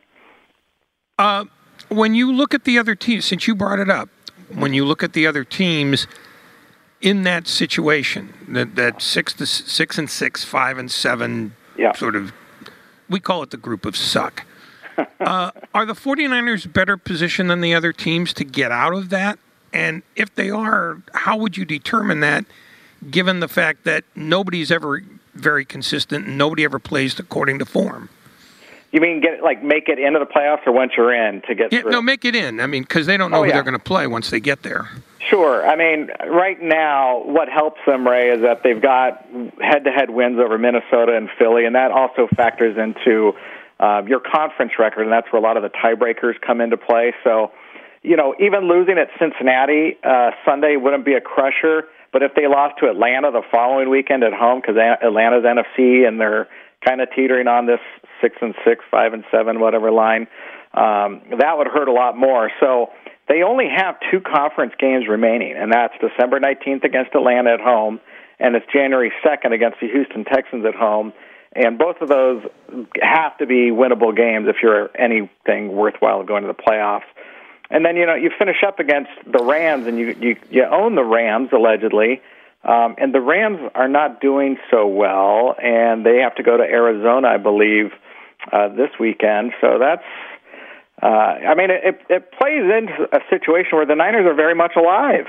When you look at the other teams, since you brought it up, when you look at the other teams in that situation, that 6-6, 5-7, sort of, we call it the group of suck. Are the 49ers better positioned than the other teams to get out of that? And if they are, how would you determine that, given the fact that nobody's ever very consistent and nobody ever plays according to form? You mean make it into the playoffs, or once you're in to get through? No, make it in. I mean, because they don't know who they're going to play once they get there. Sure. I mean, right now, what helps them, Ray, is that they've got head-to-head wins over Minnesota and Philly, and that also factors into your conference record, and that's where a lot of the tiebreakers come into play. So, even losing at Cincinnati Sunday wouldn't be a crusher, but if they lost to Atlanta the following weekend at home, because Atlanta's NFC and they're kind of teetering on this 6-6, 5-7, whatever line, that would hurt a lot more. So they only have 2 conference games remaining, and that's December 19th against Atlanta at home, and it's January 2nd against the Houston Texans at home. And both of those have to be winnable games if you're anything worthwhile going to the playoffs. And then, you finish up against the Rams, and you own the Rams, allegedly. And the Rams are not doing so well, and they have to go to Arizona, I believe, this weekend. So that's, it plays into a situation where the Niners are very much alive.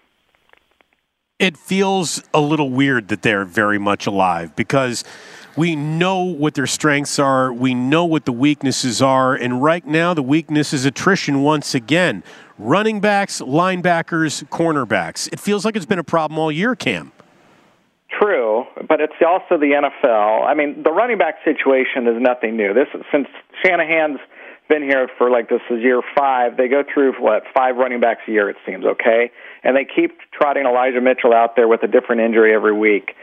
It feels a little weird that they're very much alive because we know what their strengths are. We know what the weaknesses are. And right now, the weakness is attrition once again. Running backs, linebackers, cornerbacks. It feels like it's been a problem all year, Cam. True, but it's also the NFL. I mean, the running back situation is nothing new. Since Shanahan's been here for this is year 5, they go through, 5 running backs a year, it seems, okay? And they keep trotting Elijah Mitchell out there with a different injury every week.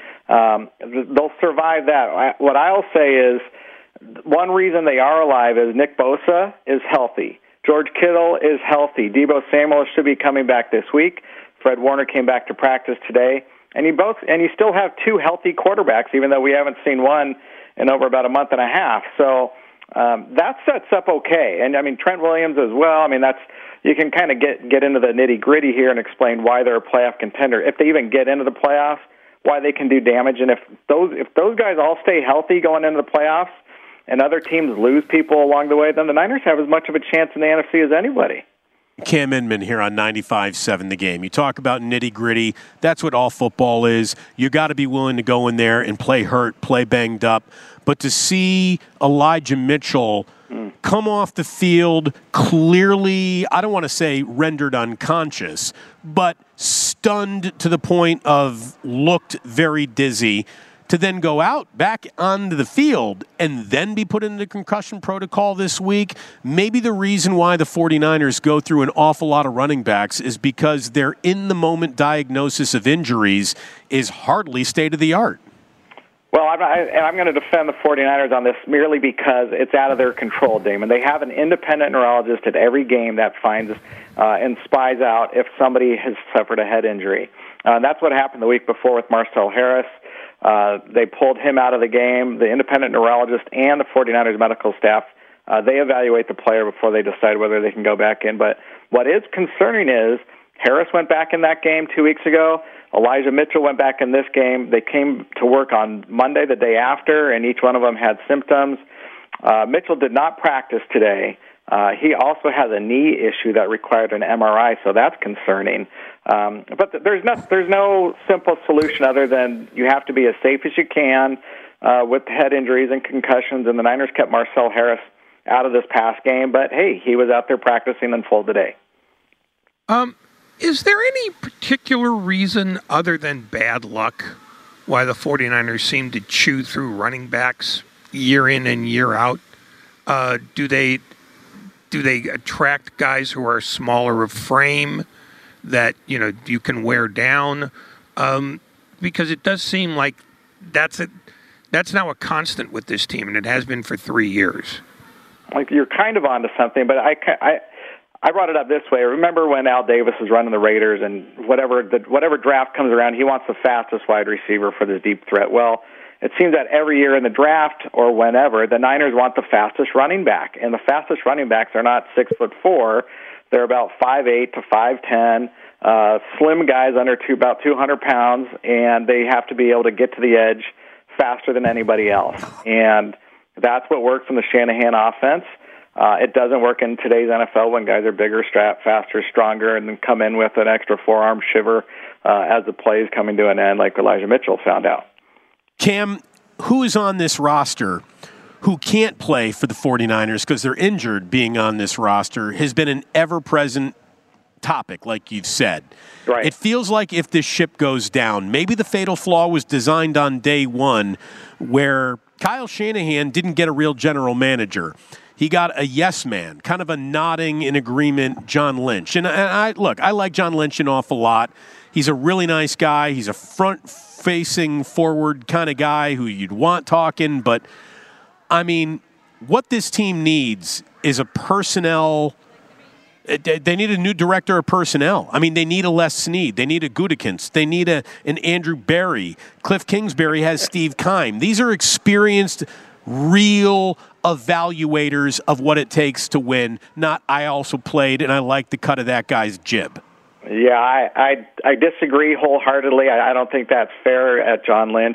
They'll survive that. What I'll say is one reason they are alive is Nick Bosa is healthy. George Kittle is healthy. Deebo Samuel should be coming back this week. Fred Warner came back to practice today. And you still have 2 healthy quarterbacks, even though we haven't seen one in over about a month and a half. So that sets up okay. And, Trent Williams as well. You can kind of get into the nitty-gritty here and explain why they're a playoff contender. If they even get into the playoffs, why they can do damage. And if those guys all stay healthy going into the playoffs and other teams lose people along the way, then the Niners have as much of a chance in the NFC as anybody. Cam Inman here on 95.7 The Game. You talk about nitty-gritty. That's what all football is. You got to be willing to go in there and play hurt, play banged up. But to see Elijah Mitchell come off the field clearly, I don't want to say rendered unconscious, but stunned to the point of looked very dizzy, to then go out back onto the field and then be put into concussion protocol this week. Maybe the reason why the 49ers go through an awful lot of running backs is because their in-the-moment diagnosis of injuries is hardly state-of-the-art. Well, I'm going to defend the 49ers on this merely because it's out of their control, Damon. They have an independent neurologist at every game that finds and spies out if somebody has suffered a head injury. That's what happened the week before with Marcel Harris. They pulled him out of the game. The independent neurologist and the 49ers medical staff, they evaluate the player before they decide whether they can go back in. But what is concerning is Harris went back in that game 2 weeks ago. Elijah Mitchell went back in this game. They came to work on Monday, the day after, and each one of them had symptoms. Mitchell did not practice today. He also has a knee issue that required an MRI, so that's concerning. But there's no simple solution other than you have to be as safe as you can with head injuries and concussions, and the Niners kept Marcel Harris out of this past game, but hey, he was out there practicing in full today. Is there any particular reason other than bad luck why the 49ers seem to chew through running backs year in and year out? Do they attract guys who are smaller of frame that you can wear down? Because it does seem like that's now a constant with this team, and it has been for 3 years. Like, you're kind of onto something, but I brought it up this way. Remember when Al Davis was running the Raiders, and whatever draft comes around, he wants the fastest wide receiver for the deep threat. Well, it seems that every year in the draft or whenever, the Niners want the fastest running back, and the fastest running backs are not 6'4". They're about 5'8" to 5'10", slim guys under about 200 pounds, and they have to be able to get to the edge faster than anybody else. And that's what works in the Shanahan offense. It doesn't work in today's NFL when guys are bigger, faster, stronger, and then come in with an extra forearm shiver as the play is coming to an end, like Elijah Mitchell found out. Cam, who is on this roster who can't play for the 49ers because they're injured being on this roster has been an ever-present topic, like you've said. Right. It feels like if this ship goes down, maybe the fatal flaw was designed on day one where Kyle Shanahan didn't get a real general manager. He got a yes man, kind of a nodding in agreement John Lynch. And I like John Lynch an awful lot. He's a really nice guy. He's a front-facing, forward kind of guy who you'd want talking. But, I mean, what this team needs is a personnel. They need a new director of personnel. I mean, they need a Les Snead. They need a Gutekunst. They need an Andrew Berry. Cliff Kingsbury has Steve Keim. These are experienced, real evaluators of what it takes to win, not I also played and I like the cut of that guy's jib. Yeah, I disagree wholeheartedly. I don't think that's fair at John Lynch.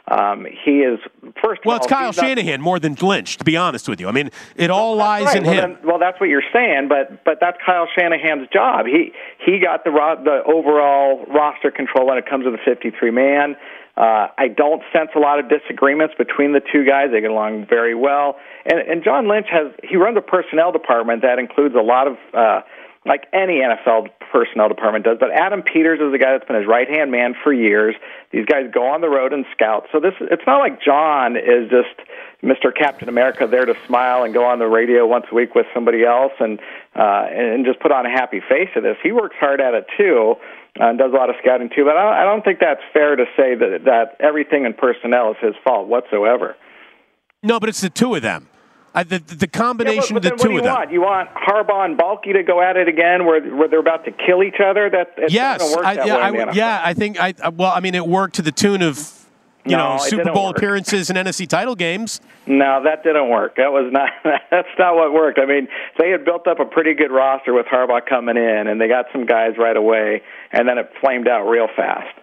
He is, first of all... Well, it's Kyle Shanahan more than Lynch, to be honest with you. I mean, it all lies in him. Well, that's what you're saying, but that's Kyle Shanahan's job. He got the overall roster control when it comes to the 53-man. I don't sense a lot of disagreements between the two guys. They get along very well. And John Lynch he runs a personnel department that includes a lot of, like any NFL personnel department does, but Adam Peters is the guy that's been his right-hand man for years. These guys go on the road and scout. So it's not like John is just Mr. Captain America there to smile and go on the radio once a week with somebody else and just put on a happy face of this. He works hard at it too. And does a lot of scouting too, but I don't think that's fair to say that everything in personnel is his fault whatsoever. No, but it's the two of them. The combination of the two of them. What do you want? You want Harbaugh and Balky to go at it again, where they're about to kill each other? Yes, doesn't work that way in the NFL. I think it worked to the tune of Super Bowl appearances and NFC title games. No, that didn't work. That's not what worked. I mean, they had built up a pretty good roster with Harbaugh coming in, and they got some guys right away, and then it flamed out real fast.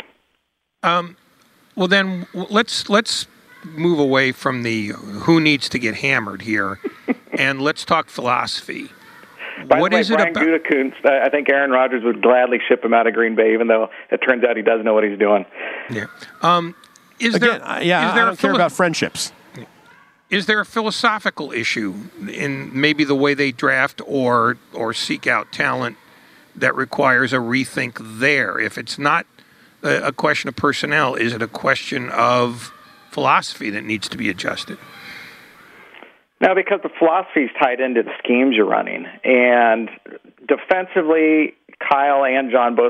Well, then let's move away from the who needs to get hammered here, and let's talk philosophy. By the way, Brian Gutekunst, I think Aaron Rodgers would gladly ship him out of Green Bay, even though it turns out he doesn't know what he's doing. Yeah. I don't care about friendships. Is there a philosophical issue in maybe the way they draft or seek out talent that requires a rethink there? If it's not a question of personnel, is it a question of philosophy that needs to be adjusted? No, because the philosophy is tied into the schemes you're running. And defensively, Kyle and John both,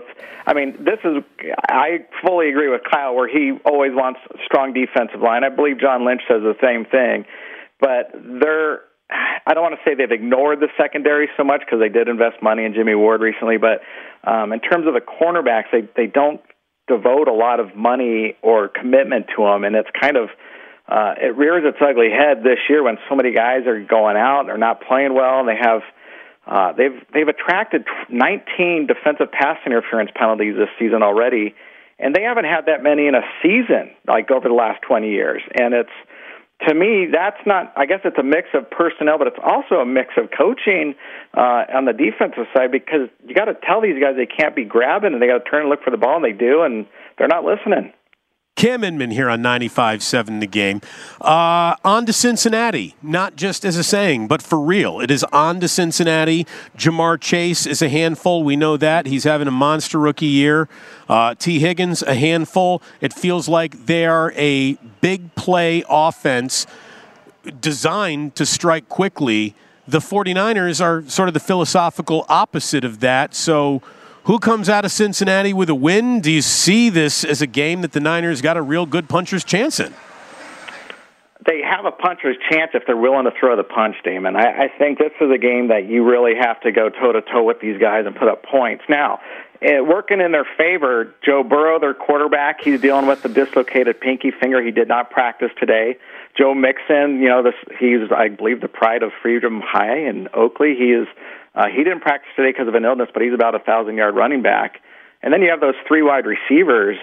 I fully agree with Kyle where he always wants a strong defensive line. I believe John Lynch says the same thing. But I don't want to say they've ignored the secondary so much because they did invest money in Jimmy Ward recently. But in terms of the cornerbacks, they don't devote a lot of money or commitment to them. And it's kind of, it rears its ugly head this year when so many guys are going out and they're not playing well, and they have they've attracted 19 defensive pass interference penalties this season already, and they haven't had that many in a season like over the last 20 years. And to me, that's not, I guess it's a mix of personnel, but it's also a mix of coaching on the defensive side, because you got to tell these guys they can't be grabbing and they got to turn and look for the ball, and they do, and they're not listening. Cam Inman here on 95.7 The Game. On to Cincinnati, not just as a saying, but for real. It is on to Cincinnati. Jamar Chase is a handful. We know that. He's having a monster rookie year. T. Higgins, a handful. It feels like they are a big play offense designed to strike quickly. The 49ers are sort of the philosophical opposite of that. So who comes out of Cincinnati with a win? Do you see this as a game that the Niners got a real good puncher's chance in? They have a puncher's chance if they're willing to throw the punch, Damon. I think this is a game that you really have to go toe-to-toe with these guys and put up points. Now, working in their favor, Joe Burrow, their quarterback, he's dealing with the dislocated pinky finger. He did not practice today. Joe Mixon, he's, I believe, the pride of Freedom High in Oakley. He didn't practice today because of an illness, but he's about a 1,000-yard running back. And then you have those three wide receivers.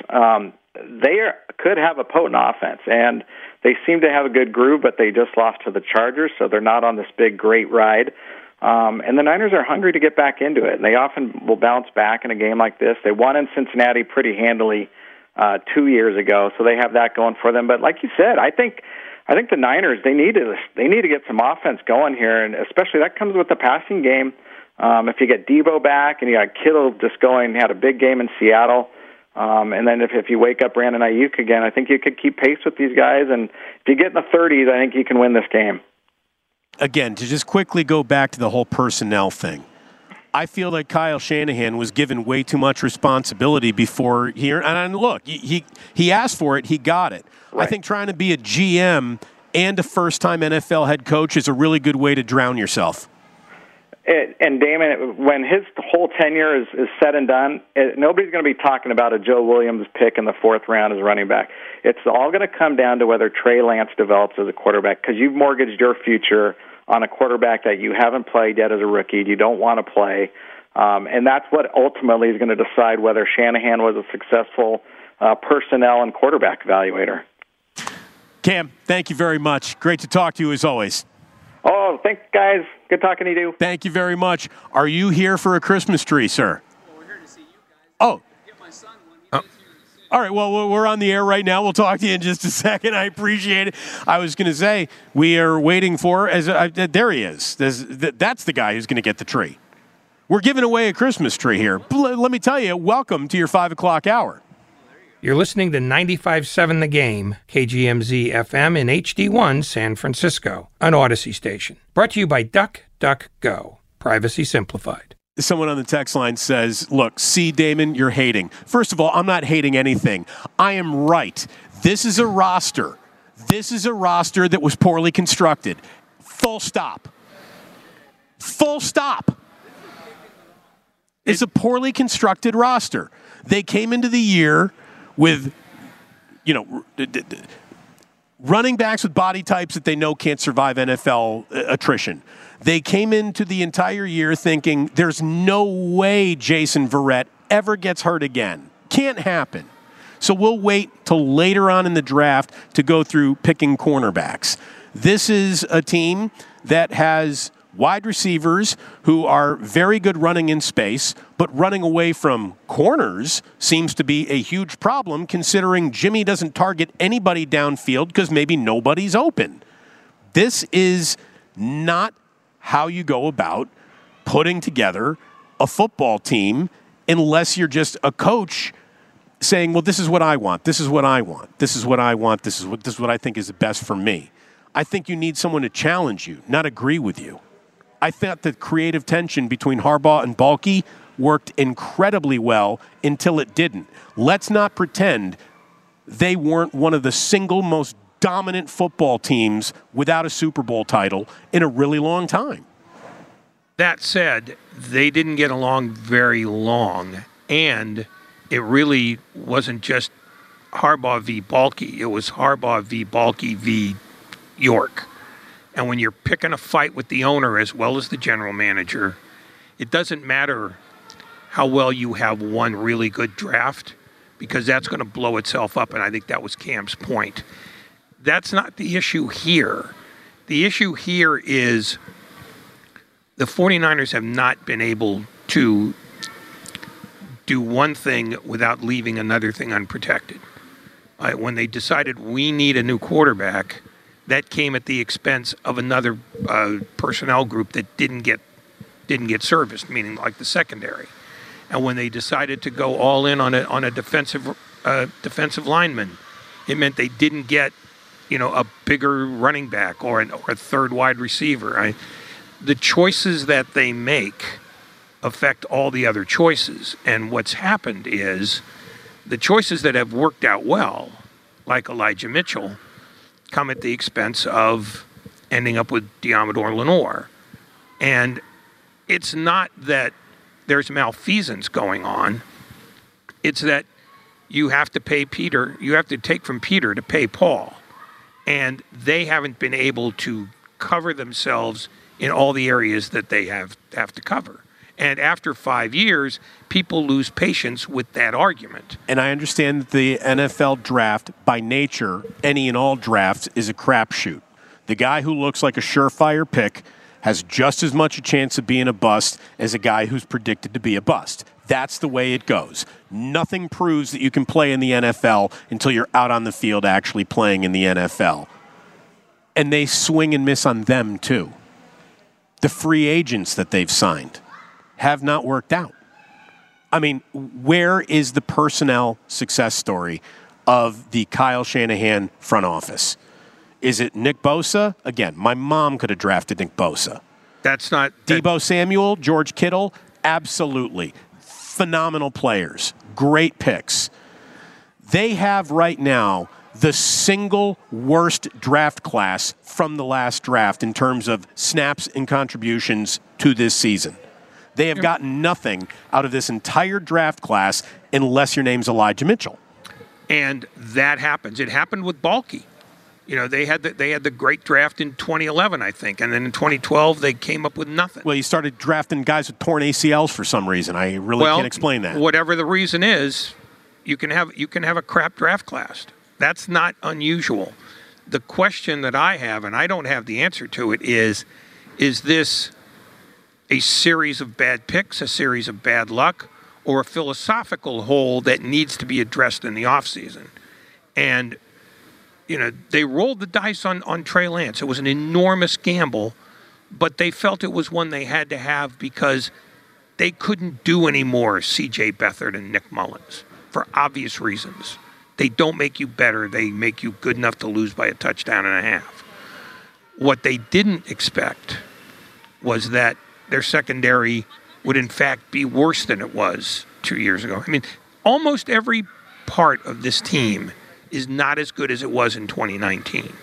Could have a potent offense, and they seem to have a good groove, but they just lost to the Chargers, so they're not on this big, great ride. And the Niners are hungry to get back into it, and they often will bounce back in a game like this. They won in Cincinnati pretty handily 2 years ago, so they have that going for them. But like you said, I think the Niners, they need to get some offense going here, and especially that comes with the passing game. If you get Debo back and you got Kittle just going, had a big game in Seattle, and then if you wake up Brandon Ayuk again, I think you could keep pace with these guys. And if you get in the 30s, I think you can win this game. Again, to just quickly go back to the whole personnel thing, I feel like Kyle Shanahan was given way too much responsibility before here. And look, he asked for it, he got it. Right. I think trying to be a GM and a first-time NFL head coach is a really good way to drown yourself. And Damon, when his whole tenure is said and done, nobody's going to be talking about a Joe Williams pick in the fourth round as running back. It's all going to come down to whether Trey Lance develops as a quarterback, because you've mortgaged your future on a quarterback that you haven't played yet as a rookie, you don't want to play. And that's what ultimately is going to decide whether Shanahan was a successful personnel and quarterback evaluator. Cam, thank you very much. Great to talk to you as always. Oh, thanks, guys. Good talking to you. Thank you very much. Are you here for a Christmas tree, sir? Well, we're here to see you guys. Oh. Get my son one. All right, well, we're on the air right now. We'll talk to you in just a second. I appreciate it. I was going to say, we are waiting for, there he is. That's the guy who's going to get the tree. We're giving away a Christmas tree here. Let me tell you, welcome to your 5 o'clock hour. You're listening to 95.7 The Game, KGMZ FM in HD1 San Francisco, an Odyssey station. Brought to you by DuckDuckGo. Privacy simplified. Someone on the text line says, look, see, Damon, you're hating. First of all, I'm not hating anything. I am right. This is a roster. This is a roster that was poorly constructed. Full stop. Full stop. It's a poorly constructed roster. They came into the year with, running backs with body types that they know can't survive NFL attrition. They came into the entire year thinking there's no way Jason Verrett ever gets hurt again. Can't happen. So we'll wait till later on in the draft to go through picking cornerbacks. This is a team that has wide receivers who are very good running in space, but running away from corners seems to be a huge problem considering Jimmy doesn't target anybody downfield because maybe nobody's open. This is not how you go about putting together a football team unless you're just a coach saying, well, this is what I want, this is what I want, this is what I want, this is what I think is the best for me. I think you need someone to challenge you, not agree with you. I thought the creative tension between Harbaugh and Balky worked incredibly well until it didn't. Let's not pretend they weren't one of the single most dominant football teams without a Super Bowl title in a really long time. That said, they didn't get along very long, and it really wasn't just Harbaugh v. Balky. It was Harbaugh v. Balky v. York. And when you're picking a fight with the owner as well as the general manager, it doesn't matter how well you have one really good draft, because that's going to blow itself up, and I think that was Cam's point. That's not the issue here. The issue here is the 49ers have not been able to do one thing without leaving another thing unprotected. When they decided we need a new quarterback, that came at the expense of another personnel group that didn't get serviced, meaning like the secondary. And when they decided to go all in on a defensive lineman, it meant they didn't get a bigger running back or a third wide receiver. The choices that they make affect all the other choices. And what's happened is the choices that have worked out well, like Elijah Mitchell, come at the expense of ending up with Diamador Lenore. And it's not that there's malfeasance going on. It's that you have to pay Peter, you have to take from Peter to pay Paul. And they haven't been able to cover themselves in all the areas that they have to cover. And after 5 years, people lose patience with that argument. And I understand that the NFL draft, by nature, any and all drafts, is a crapshoot. The guy who looks like a surefire pick has just as much a chance of being a bust as a guy who's predicted to be a bust. That's the way it goes. Nothing proves that you can play in the NFL until you're out on the field actually playing in the NFL. And they swing and miss on them, too. The free agents that they've signed have not worked out. I mean, where is the personnel success story of the Kyle Shanahan front office? Is it Nick Bosa? Again, my mom could have drafted Nick Bosa. That's not... Deebo Samuel, George Kittle, absolutely. Phenomenal players. Great picks. They have right now the single worst draft class from the last draft in terms of snaps and contributions to this season. They have gotten nothing out of this entire draft class unless your name's Elijah Mitchell. And that happens. It happened with Balky. They had the great draft in 2011, I think, and then in 2012 they came up with nothing. Well, you started drafting guys with torn ACLs for some reason. I really can't explain that. Whatever the reason is, you can have a crap draft class. That's not unusual. The question that I have, and I don't have the answer to it, is this a series of bad picks, a series of bad luck, or a philosophical hole that needs to be addressed in the offseason? And, they rolled the dice on Trey Lance. It was an enormous gamble, but they felt it was one they had to have because they couldn't do any more C.J. Beathard and Nick Mullins for obvious reasons. They don't make you better. They make you good enough to lose by a touchdown and a half. What they didn't expect was that their secondary would in fact be worse than it was 2 years ago. I mean, almost every part of this team is not as good as it was in 2019.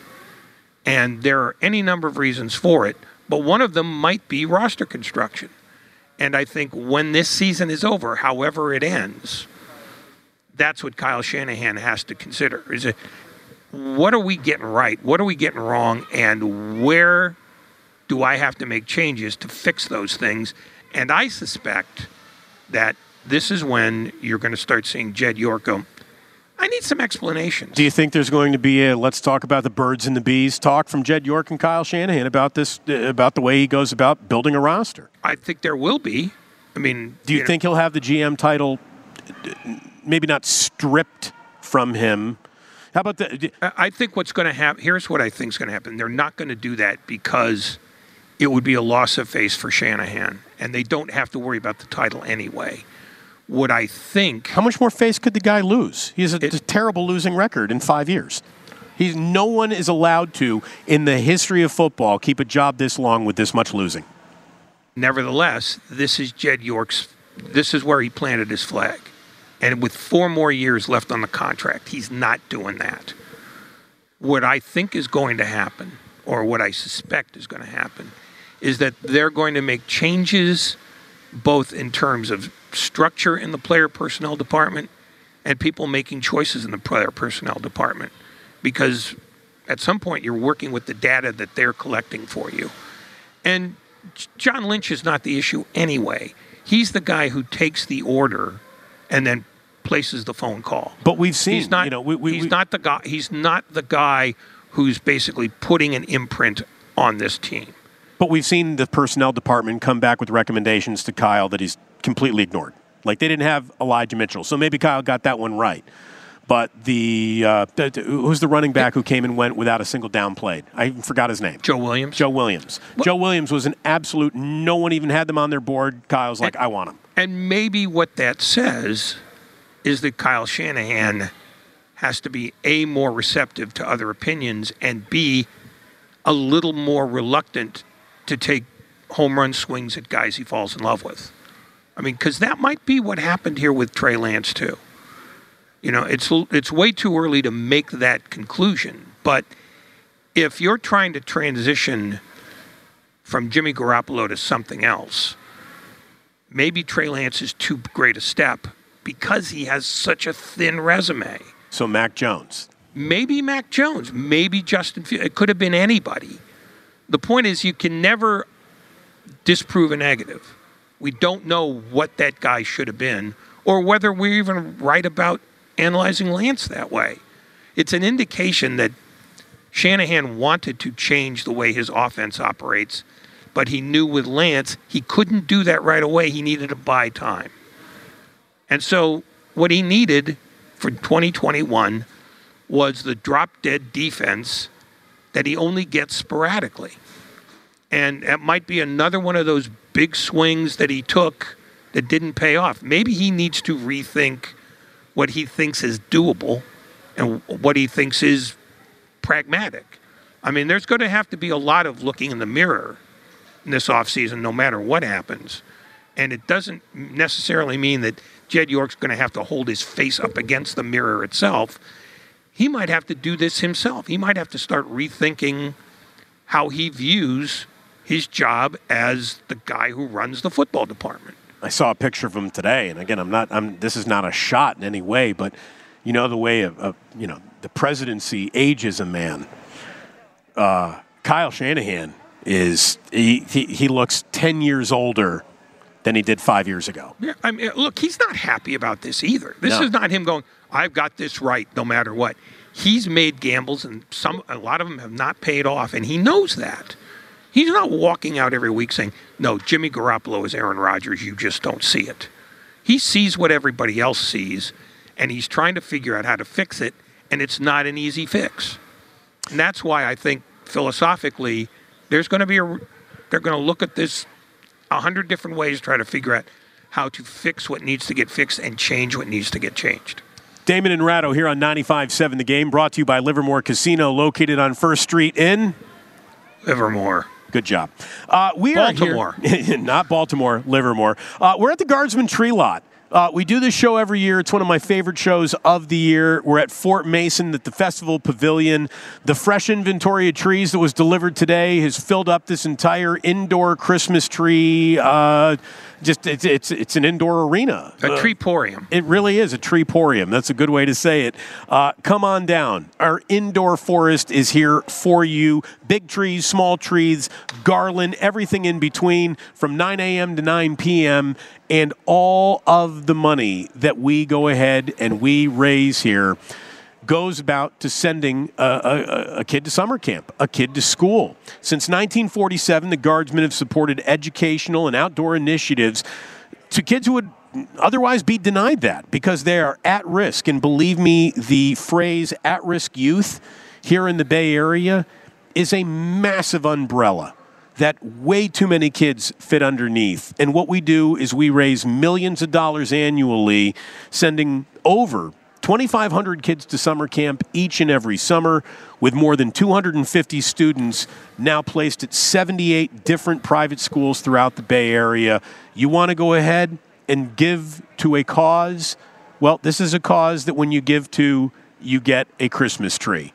And there are any number of reasons for it, but one of them might be roster construction. And I think when this season is over, however it ends, that's what Kyle Shanahan has to consider. Is it, what are we getting right? What are we getting wrong? And where do I have to make changes to fix those things? And I suspect that this is when you're going to start seeing Jed York go, I need some explanations. Do you think there's going to be a let's talk about the birds and the bees talk from Jed York and Kyle Shanahan about this, about the way he goes about building a roster? I think there will be. I mean, do you think he'll have the GM title maybe not stripped from him? How about that? I think what's going to happen, here's what I think is going to happen. They're not going to do that because it would be a loss of face for Shanahan, and they don't have to worry about the title anyway. What I think... How much more face could the guy lose? He has a terrible losing record in 5 years. No one is allowed to, in the history of football, keep a job this long with this much losing. Nevertheless, this is Jed York's... This is where he planted his flag. And with 4 more years left on the contract, he's not doing that. What I think is going to happen, or what I suspect is going to happen, is that they're going to make changes both in terms of structure in the player personnel department and people making choices in the player personnel department. Because at some point you're working with the data that they're collecting for you. And John Lynch is not the issue anyway. He's the guy who takes the order and then places the phone call. But we've seen, he's not the guy who's basically putting an imprint on this team. But we've seen the personnel department come back with recommendations to Kyle that he's completely ignored. Like, they didn't have Elijah Mitchell, so maybe Kyle got that one right. But who's the running back who came and went without a single down played? I even forgot his name. Joe Williams. Joe Williams. Joe Williams was an absolute, no one even had them on their board. Kyle's like, I want him. And maybe what that says is that Kyle Shanahan has to be, A, more receptive to other opinions, and B, a little more reluctant to take home run swings at guys he falls in love with. I mean, because that might be what happened here with Trey Lance, too. You know, it's way too early to make that conclusion. But if you're trying to transition from Jimmy Garoppolo to something else, maybe Trey Lance is too great a step because he has such a thin resume. So Mac Jones. Maybe Mac Jones. Maybe Justin Fields. It could have been anybody. The point is, you can never disprove a negative. We don't know what that guy should have been or whether we're even right about analyzing Lance that way. It's an indication that Shanahan wanted to change the way his offense operates, but he knew with Lance he couldn't do that right away. He needed to buy time. And so what he needed for 2021 was the drop-dead defense that he only gets sporadically. And it might be another one of those big swings that he took that didn't pay off. Maybe he needs to rethink what he thinks is doable and what he thinks is pragmatic. I mean, there's going to have to be a lot of looking in the mirror in this offseason, no matter what happens. And it doesn't necessarily mean that Jed York's going to have to hold his face up against the mirror itself. He might have to do this himself. He might have to start rethinking how he views his job as the guy who runs the football department. I saw a picture of him today, and again, this is not a shot in any way, but you know the way of the presidency ages a man. Kyle Shanahan he looks 10 years older than he did 5 years ago. Yeah, I mean, look, he's not happy about this either. This is not him going, I've got this right no matter what. He's made gambles, and a lot of them have not paid off, and he knows that. He's not walking out every week saying, no, Jimmy Garoppolo is Aaron Rodgers, you just don't see it. He sees what everybody else sees, and he's trying to figure out how to fix it, and it's not an easy fix. And that's why I think philosophically they're going to look at this 100 different ways to try to figure out how to fix what needs to get fixed and change what needs to get changed. Damon and Ratto here on 95.7 The Game, brought to you by Livermore Casino, located on 1st Street in Livermore. Good job. We Baltimore. Are here, not Baltimore, Livermore. We're at the Guardsman Tree Lot. We do this show every year. It's one of my favorite shows of the year. We're at Fort Mason at the Festival Pavilion. The fresh inventory of trees that was delivered today has filled up this entire indoor Christmas tree. It's an indoor arena. A treeporium. It really is a treeporium. That's a good way to say it. Come on down. Our indoor forest is here for you. Big trees, small trees, garland, everything in between from 9 a.m. to 9 p.m. And all of the money that we go ahead and we raise here goes about to sending a kid to summer camp, a kid to school. Since 1947, the Guardsmen have supported educational and outdoor initiatives to kids who would otherwise be denied that because they are at risk. And believe me, the phrase at-risk youth here in the Bay Area is a massive umbrella that way too many kids fit underneath. And what we do is we raise millions of dollars annually, sending over 2,500 kids to summer camp each and every summer, with more than 250 students now placed at 78 different private schools throughout the Bay Area. You want to go ahead and give to a cause? Well, this is a cause that when you give to, you get a Christmas tree.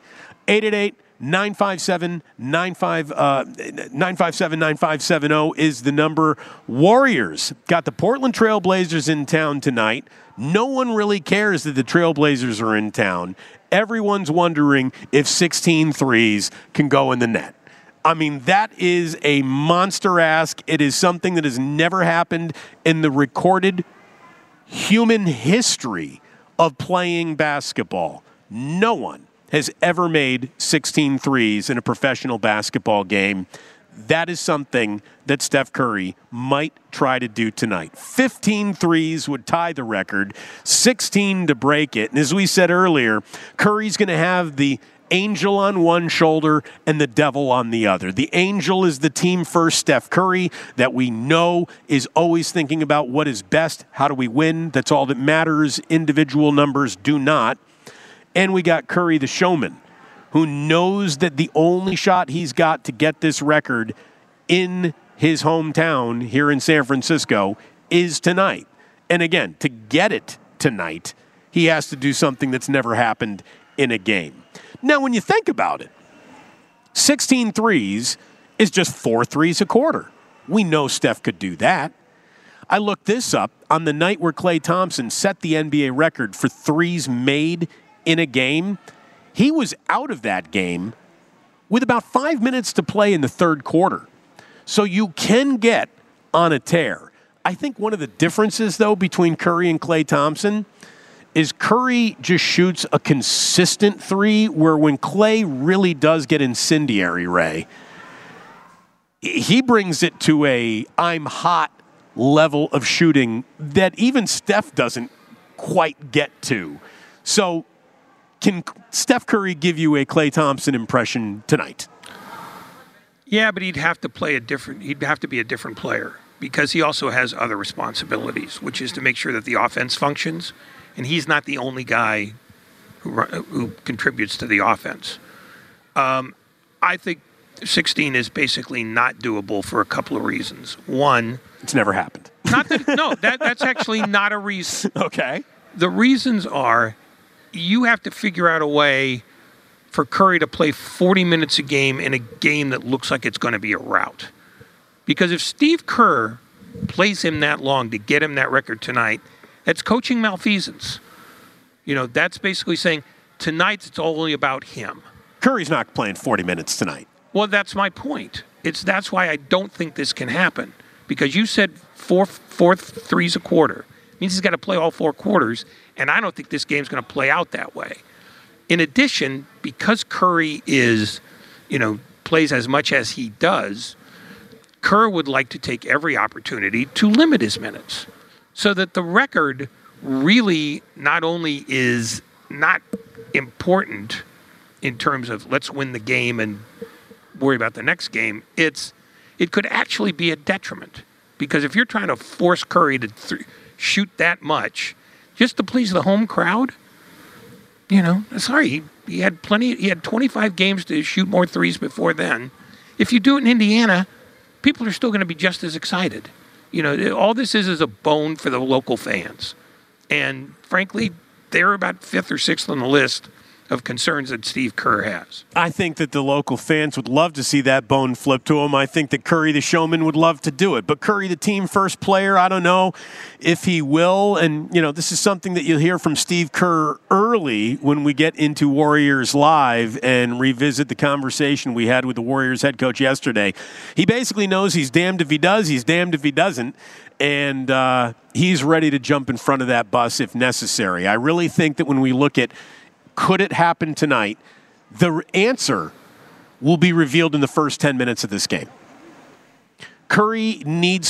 888-957-9570 is the number. Warriors got the Portland Trail Blazers in town tonight. No one really cares that the Trailblazers are in town. Everyone's wondering if 16 threes can go in the net. I mean, that is a monster ask. It is something that has never happened in the recorded human history of playing basketball. No one has ever made 16 threes in a professional basketball game. That is something that Steph Curry might try to do tonight. 15 threes would tie the record, 16 to break it. And as we said earlier, Curry's going to have the angel on one shoulder and the devil on the other. The angel is the team first Steph Curry that we know is always thinking about what is best. How do we win? That's all that matters. Individual numbers do not. And we got Curry the showman, who knows that the only shot he's got to get this record in his hometown here in San Francisco is tonight. And again, to get it tonight, he has to do something that's never happened in a game. Now, when you think about it, 16 threes is just 4 threes a quarter. We know Steph could do that. I looked this up on the night where Klay Thompson set the NBA record for threes made in a game. He was out of that game with about 5 minutes to play in the third quarter. So you can get on a tear. I think one of the differences, though, between Curry and Klay Thompson is Curry just shoots a consistent three, where when Klay really does get incendiary, Ray, he brings it to a I'm hot level of shooting that even Steph doesn't quite get to. So can Steph Curry give you a Klay Thompson impression tonight? Yeah, but he'd have to be a different player, because he also has other responsibilities, which is to make sure that the offense functions, and he's not the only guy who contributes to the offense. I think 16 is basically not doable for a couple of reasons. One, it's never happened. That's actually not a reason. Okay. The reasons are, you have to figure out a way for Curry to play 40 minutes a game in a game that looks like it's going to be a rout. Because if Steve Kerr plays him that long to get him that record tonight, that's coaching malfeasance. That's basically saying tonight it's only about him. Curry's not playing 40 minutes tonight. Well, that's my point. That's why I don't think this can happen. Because you said four threes a quarter. It means he's got to play all 4 quarters, and I don't think this game's going to play out that way. In addition, because Curry plays as much as he does, Kerr would like to take every opportunity to limit his minutes, so that the record really not only is not important in terms of let's win the game and worry about the next game, it could actually be a detriment. Because if you're trying to force Curry to shoot that much just to please the home crowd, sorry, he had 25 games to shoot more threes before then. If you do it in Indiana, people are still going to be just as excited. All this is a bone for the local fans. And frankly, they're about 5th or 6th on the list of concerns that Steve Kerr has. I think that the local fans would love to see that bone flip to him. I think that Curry, the showman, would love to do it. But Curry, the team first player, I don't know if he will. And, this is something that you'll hear from Steve Kerr early when we get into Warriors Live and revisit the conversation we had with the Warriors head coach yesterday. He basically knows he's damned if he does, he's damned if he doesn't. And he's ready to jump in front of that bus if necessary. I really think that when we look at could it happen tonight, the answer will be revealed in the first 10 minutes of this game. Curry needs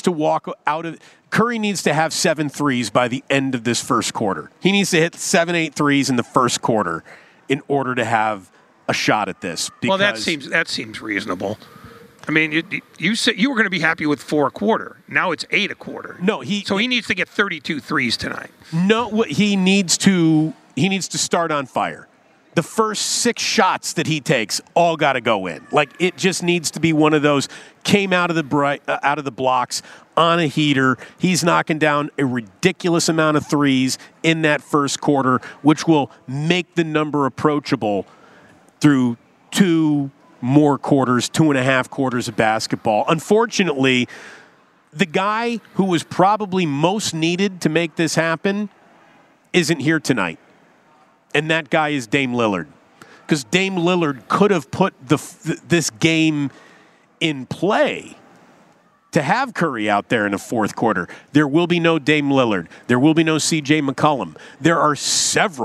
to have 7 threes by the end of this first quarter. He needs to hit 7-8 threes in the first quarter in order to have a shot at this. Well, that seems reasonable. I mean, you said you were going to be happy with 4 a quarter. Now it's 8 a quarter. No, so he needs to get 32 threes tonight. No, he needs to start on fire. The first 6 shots that he takes all got to go in. Like, it just needs to be one of those came out of the blocks on a heater. He's knocking down a ridiculous amount of threes in that first quarter, which will make the number approachable through 2 more quarters, 2.5 quarters of basketball. Unfortunately, the guy who was probably most needed to make this happen isn't here tonight. And that guy is Dame Lillard. Because Dame Lillard could have put this game in play to have Curry out there in the fourth quarter. There will be no Dame Lillard. There will be no C.J. McCollum. There are several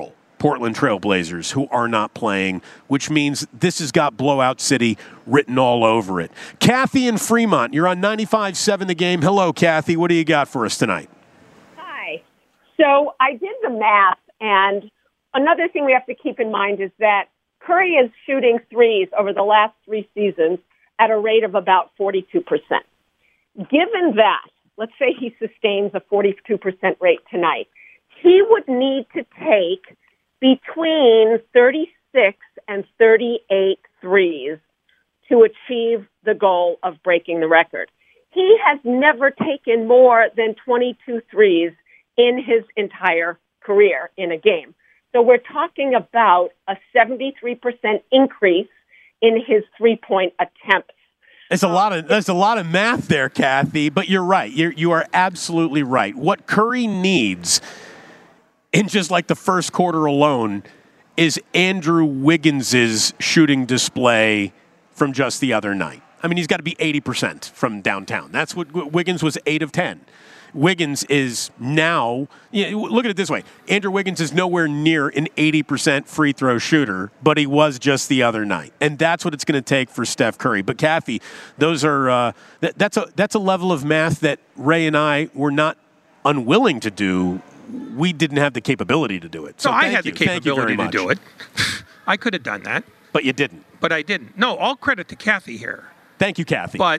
Portland Trailblazers, who are not playing, which means this has got Blowout City written all over it. Kathy in Fremont, you're on 95.7 The Game. Hello, Kathy. What do you got for us tonight? Hi. So I did the math, and another thing we have to keep in mind is that Curry is shooting threes over the last 3 seasons at a rate of about 42%. Given that, let's say he sustains a 42% rate tonight, he would need to take between 36 and 38 threes to achieve the goal of breaking the record. He has never taken more than 22 threes in his entire career in a game. So we're talking about a 73% increase in his three-point attempts. There's a lot of math there, Kathy, but you're right. You are absolutely right. What Curry needs in just like the first quarter alone is Andrew Wiggins' shooting display from just the other night. I mean, he's got to be 80% from downtown. That's what Wiggins was, 8 of 10. Wiggins is now, look at it this way. Andrew Wiggins is nowhere near an 80% free throw shooter, but he was just the other night. And that's what it's going to take for Steph Curry. But Kathy, those are that's a level of math that Ray and I were not unwilling to do. We didn't have the capability to do it. So I had the capability to do it. I could have done that. But you didn't. But I didn't. No, all credit to Kathy here. Thank you, Kathy. But,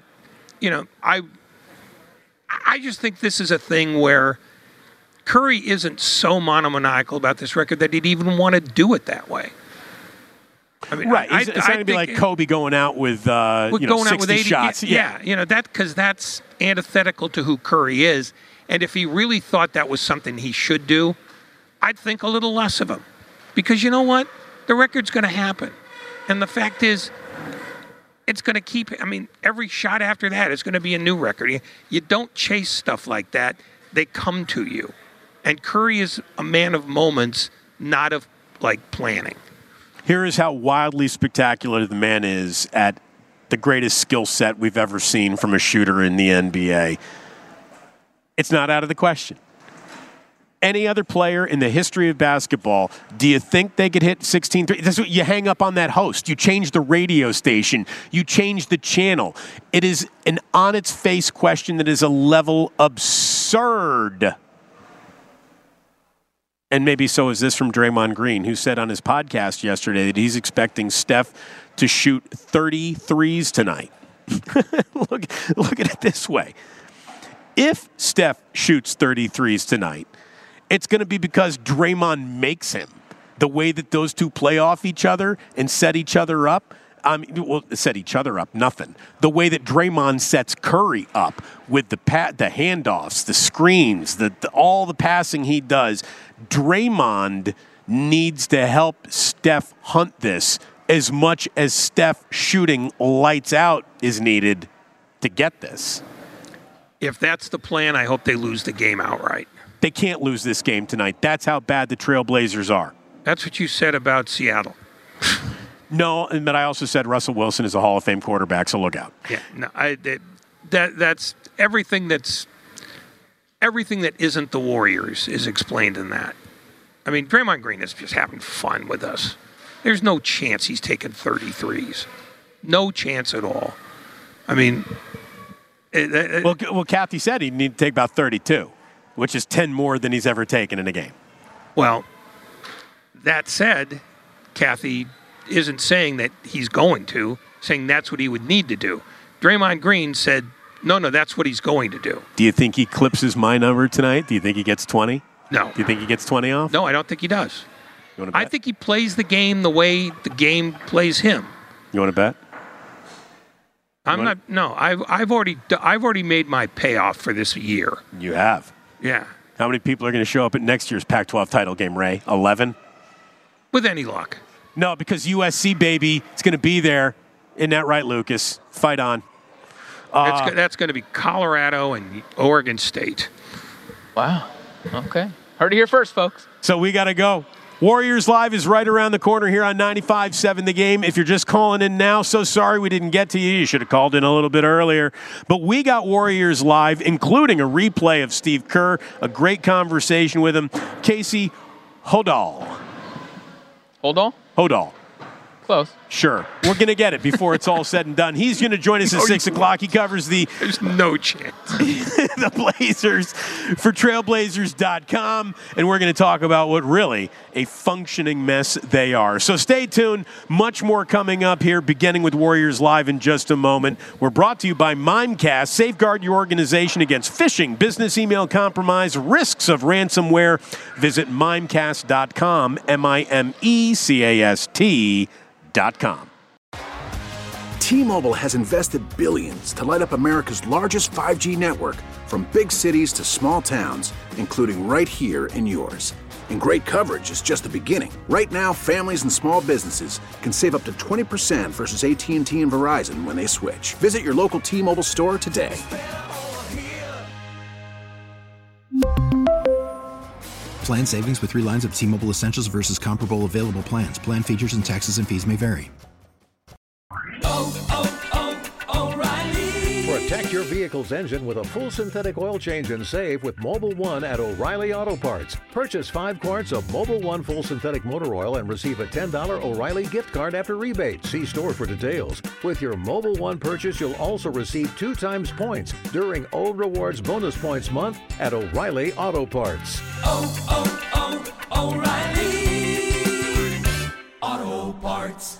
I just think this is a thing where Curry isn't so monomaniacal about this record that he'd even want to do it that way. I mean, right. It's not going to be like Kobe going out with, going 60 out with 80 shots. Yeah. Because that's antithetical to who Curry is. And if he really thought that was something he should do, I'd think a little less of him. Because you know what? The record's going to happen. And the fact is, it's going to keep, every shot after that is going to be a new record. You don't chase stuff like that. They come to you. And Curry is a man of moments, not of, planning. Here is how wildly spectacular the man is at the greatest skill set we've ever seen from a shooter in the NBA. It's not out of the question. Any other player in the history of basketball, do you think they could hit 16 threes? That's what you hang up on that host. You change the radio station. You change the channel. It is an on-its-face question that is a level absurd. And maybe so is this from Draymond Green, who said on his podcast yesterday that he's expecting Steph to shoot 30 threes tonight. Look at it this way. If Steph shoots 30 threes tonight, it's going to be because Draymond makes him. The way that those two play off each other and set each other up. Set each other up, nothing. The way that Draymond sets Curry up with the handoffs, the screens, all the passing he does. Draymond needs to help Steph hunt this as much as Steph shooting lights out is needed to get this. If that's the plan, I hope they lose the game outright. They can't lose this game tonight. That's how bad the Trailblazers are. That's what you said about Seattle. No, but I also said Russell Wilson is a Hall of Fame quarterback, so look out. Yeah, no, that's everything that isn't the Warriors is explained in that. Draymond Green is just having fun with us. There's no chance he's taking 33s. No chance at all. Well, Kathy said he'd need to take about 32. Which is 10 more than he's ever taken in a game. Well, that said, Kathy isn't saying that he's going to, saying that's what he would need to do. Draymond Green said, no, that's what he's going to do. Do you think he clipses my number tonight? Do you think he gets 20? No. Do you think he gets 20 off? No, I don't think he does. You want to bet? I think he plays the game the way the game plays him. You want to bet? I've already made my payoff for this year. You have? Yeah. How many people are going to show up at next year's Pac-12 title game, Ray? 11? With any luck. No, because USC, baby, it's going to be there. Isn't that right, Lucas? Fight on. That's going to be Colorado and Oregon State. Wow. Okay. Heard it here first, folks. So we got to go. Warriors Live is right around the corner here on 95.7 The Game. If you're just calling in now, so sorry we didn't get to you. You should have called in a little bit earlier. But we got Warriors Live, including a replay of Steve Kerr, a great conversation with him. Casey Hodal. Hodal. Close. Sure. We're going to get it before it's all said and done. He's going to join us at 6 o'clock. He covers There's no chance. the Blazers for Trailblazers.com, and we're going to talk about what really a functioning mess they are. So stay tuned. Much more coming up here, beginning with Warriors Live in just a moment. We're brought to you by Mimecast. Safeguard your organization against phishing, business email compromise, risks of ransomware. Visit Mimecast.com, Mimecast.com. T-Mobile has invested billions to light up America's largest 5G network, from big cities to small towns, including right here in yours. And great coverage is just the beginning. Right now, families and small businesses can save up to 20% versus AT&T and Verizon when they switch. Visit your local T-Mobile store today. Plan savings with 3 lines of T-Mobile Essentials versus comparable available plans. Plan features and taxes and fees may vary. Protect your vehicle's engine with a full synthetic oil change and save with Mobil 1 at O'Reilly Auto Parts. Purchase 5 quarts of Mobil 1 full synthetic motor oil and receive a $10 O'Reilly gift card after rebate. See store for details. With your Mobil 1 purchase, you'll also receive 2 times points during O Rewards Bonus Points Month at O'Reilly Auto Parts. O'Reilly Auto Parts.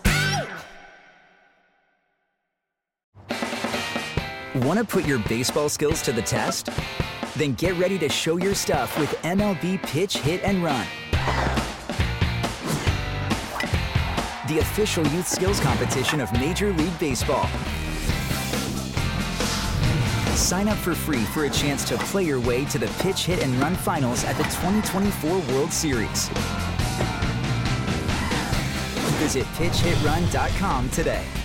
Want to put your baseball skills to the test? Then get ready to show your stuff with MLB Pitch, Hit, and Run. The official youth skills competition of Major League Baseball. Sign up for free for a chance to play your way to the Pitch, Hit, and Run finals at the 2024 World Series. Visit PitchHitRun.com today.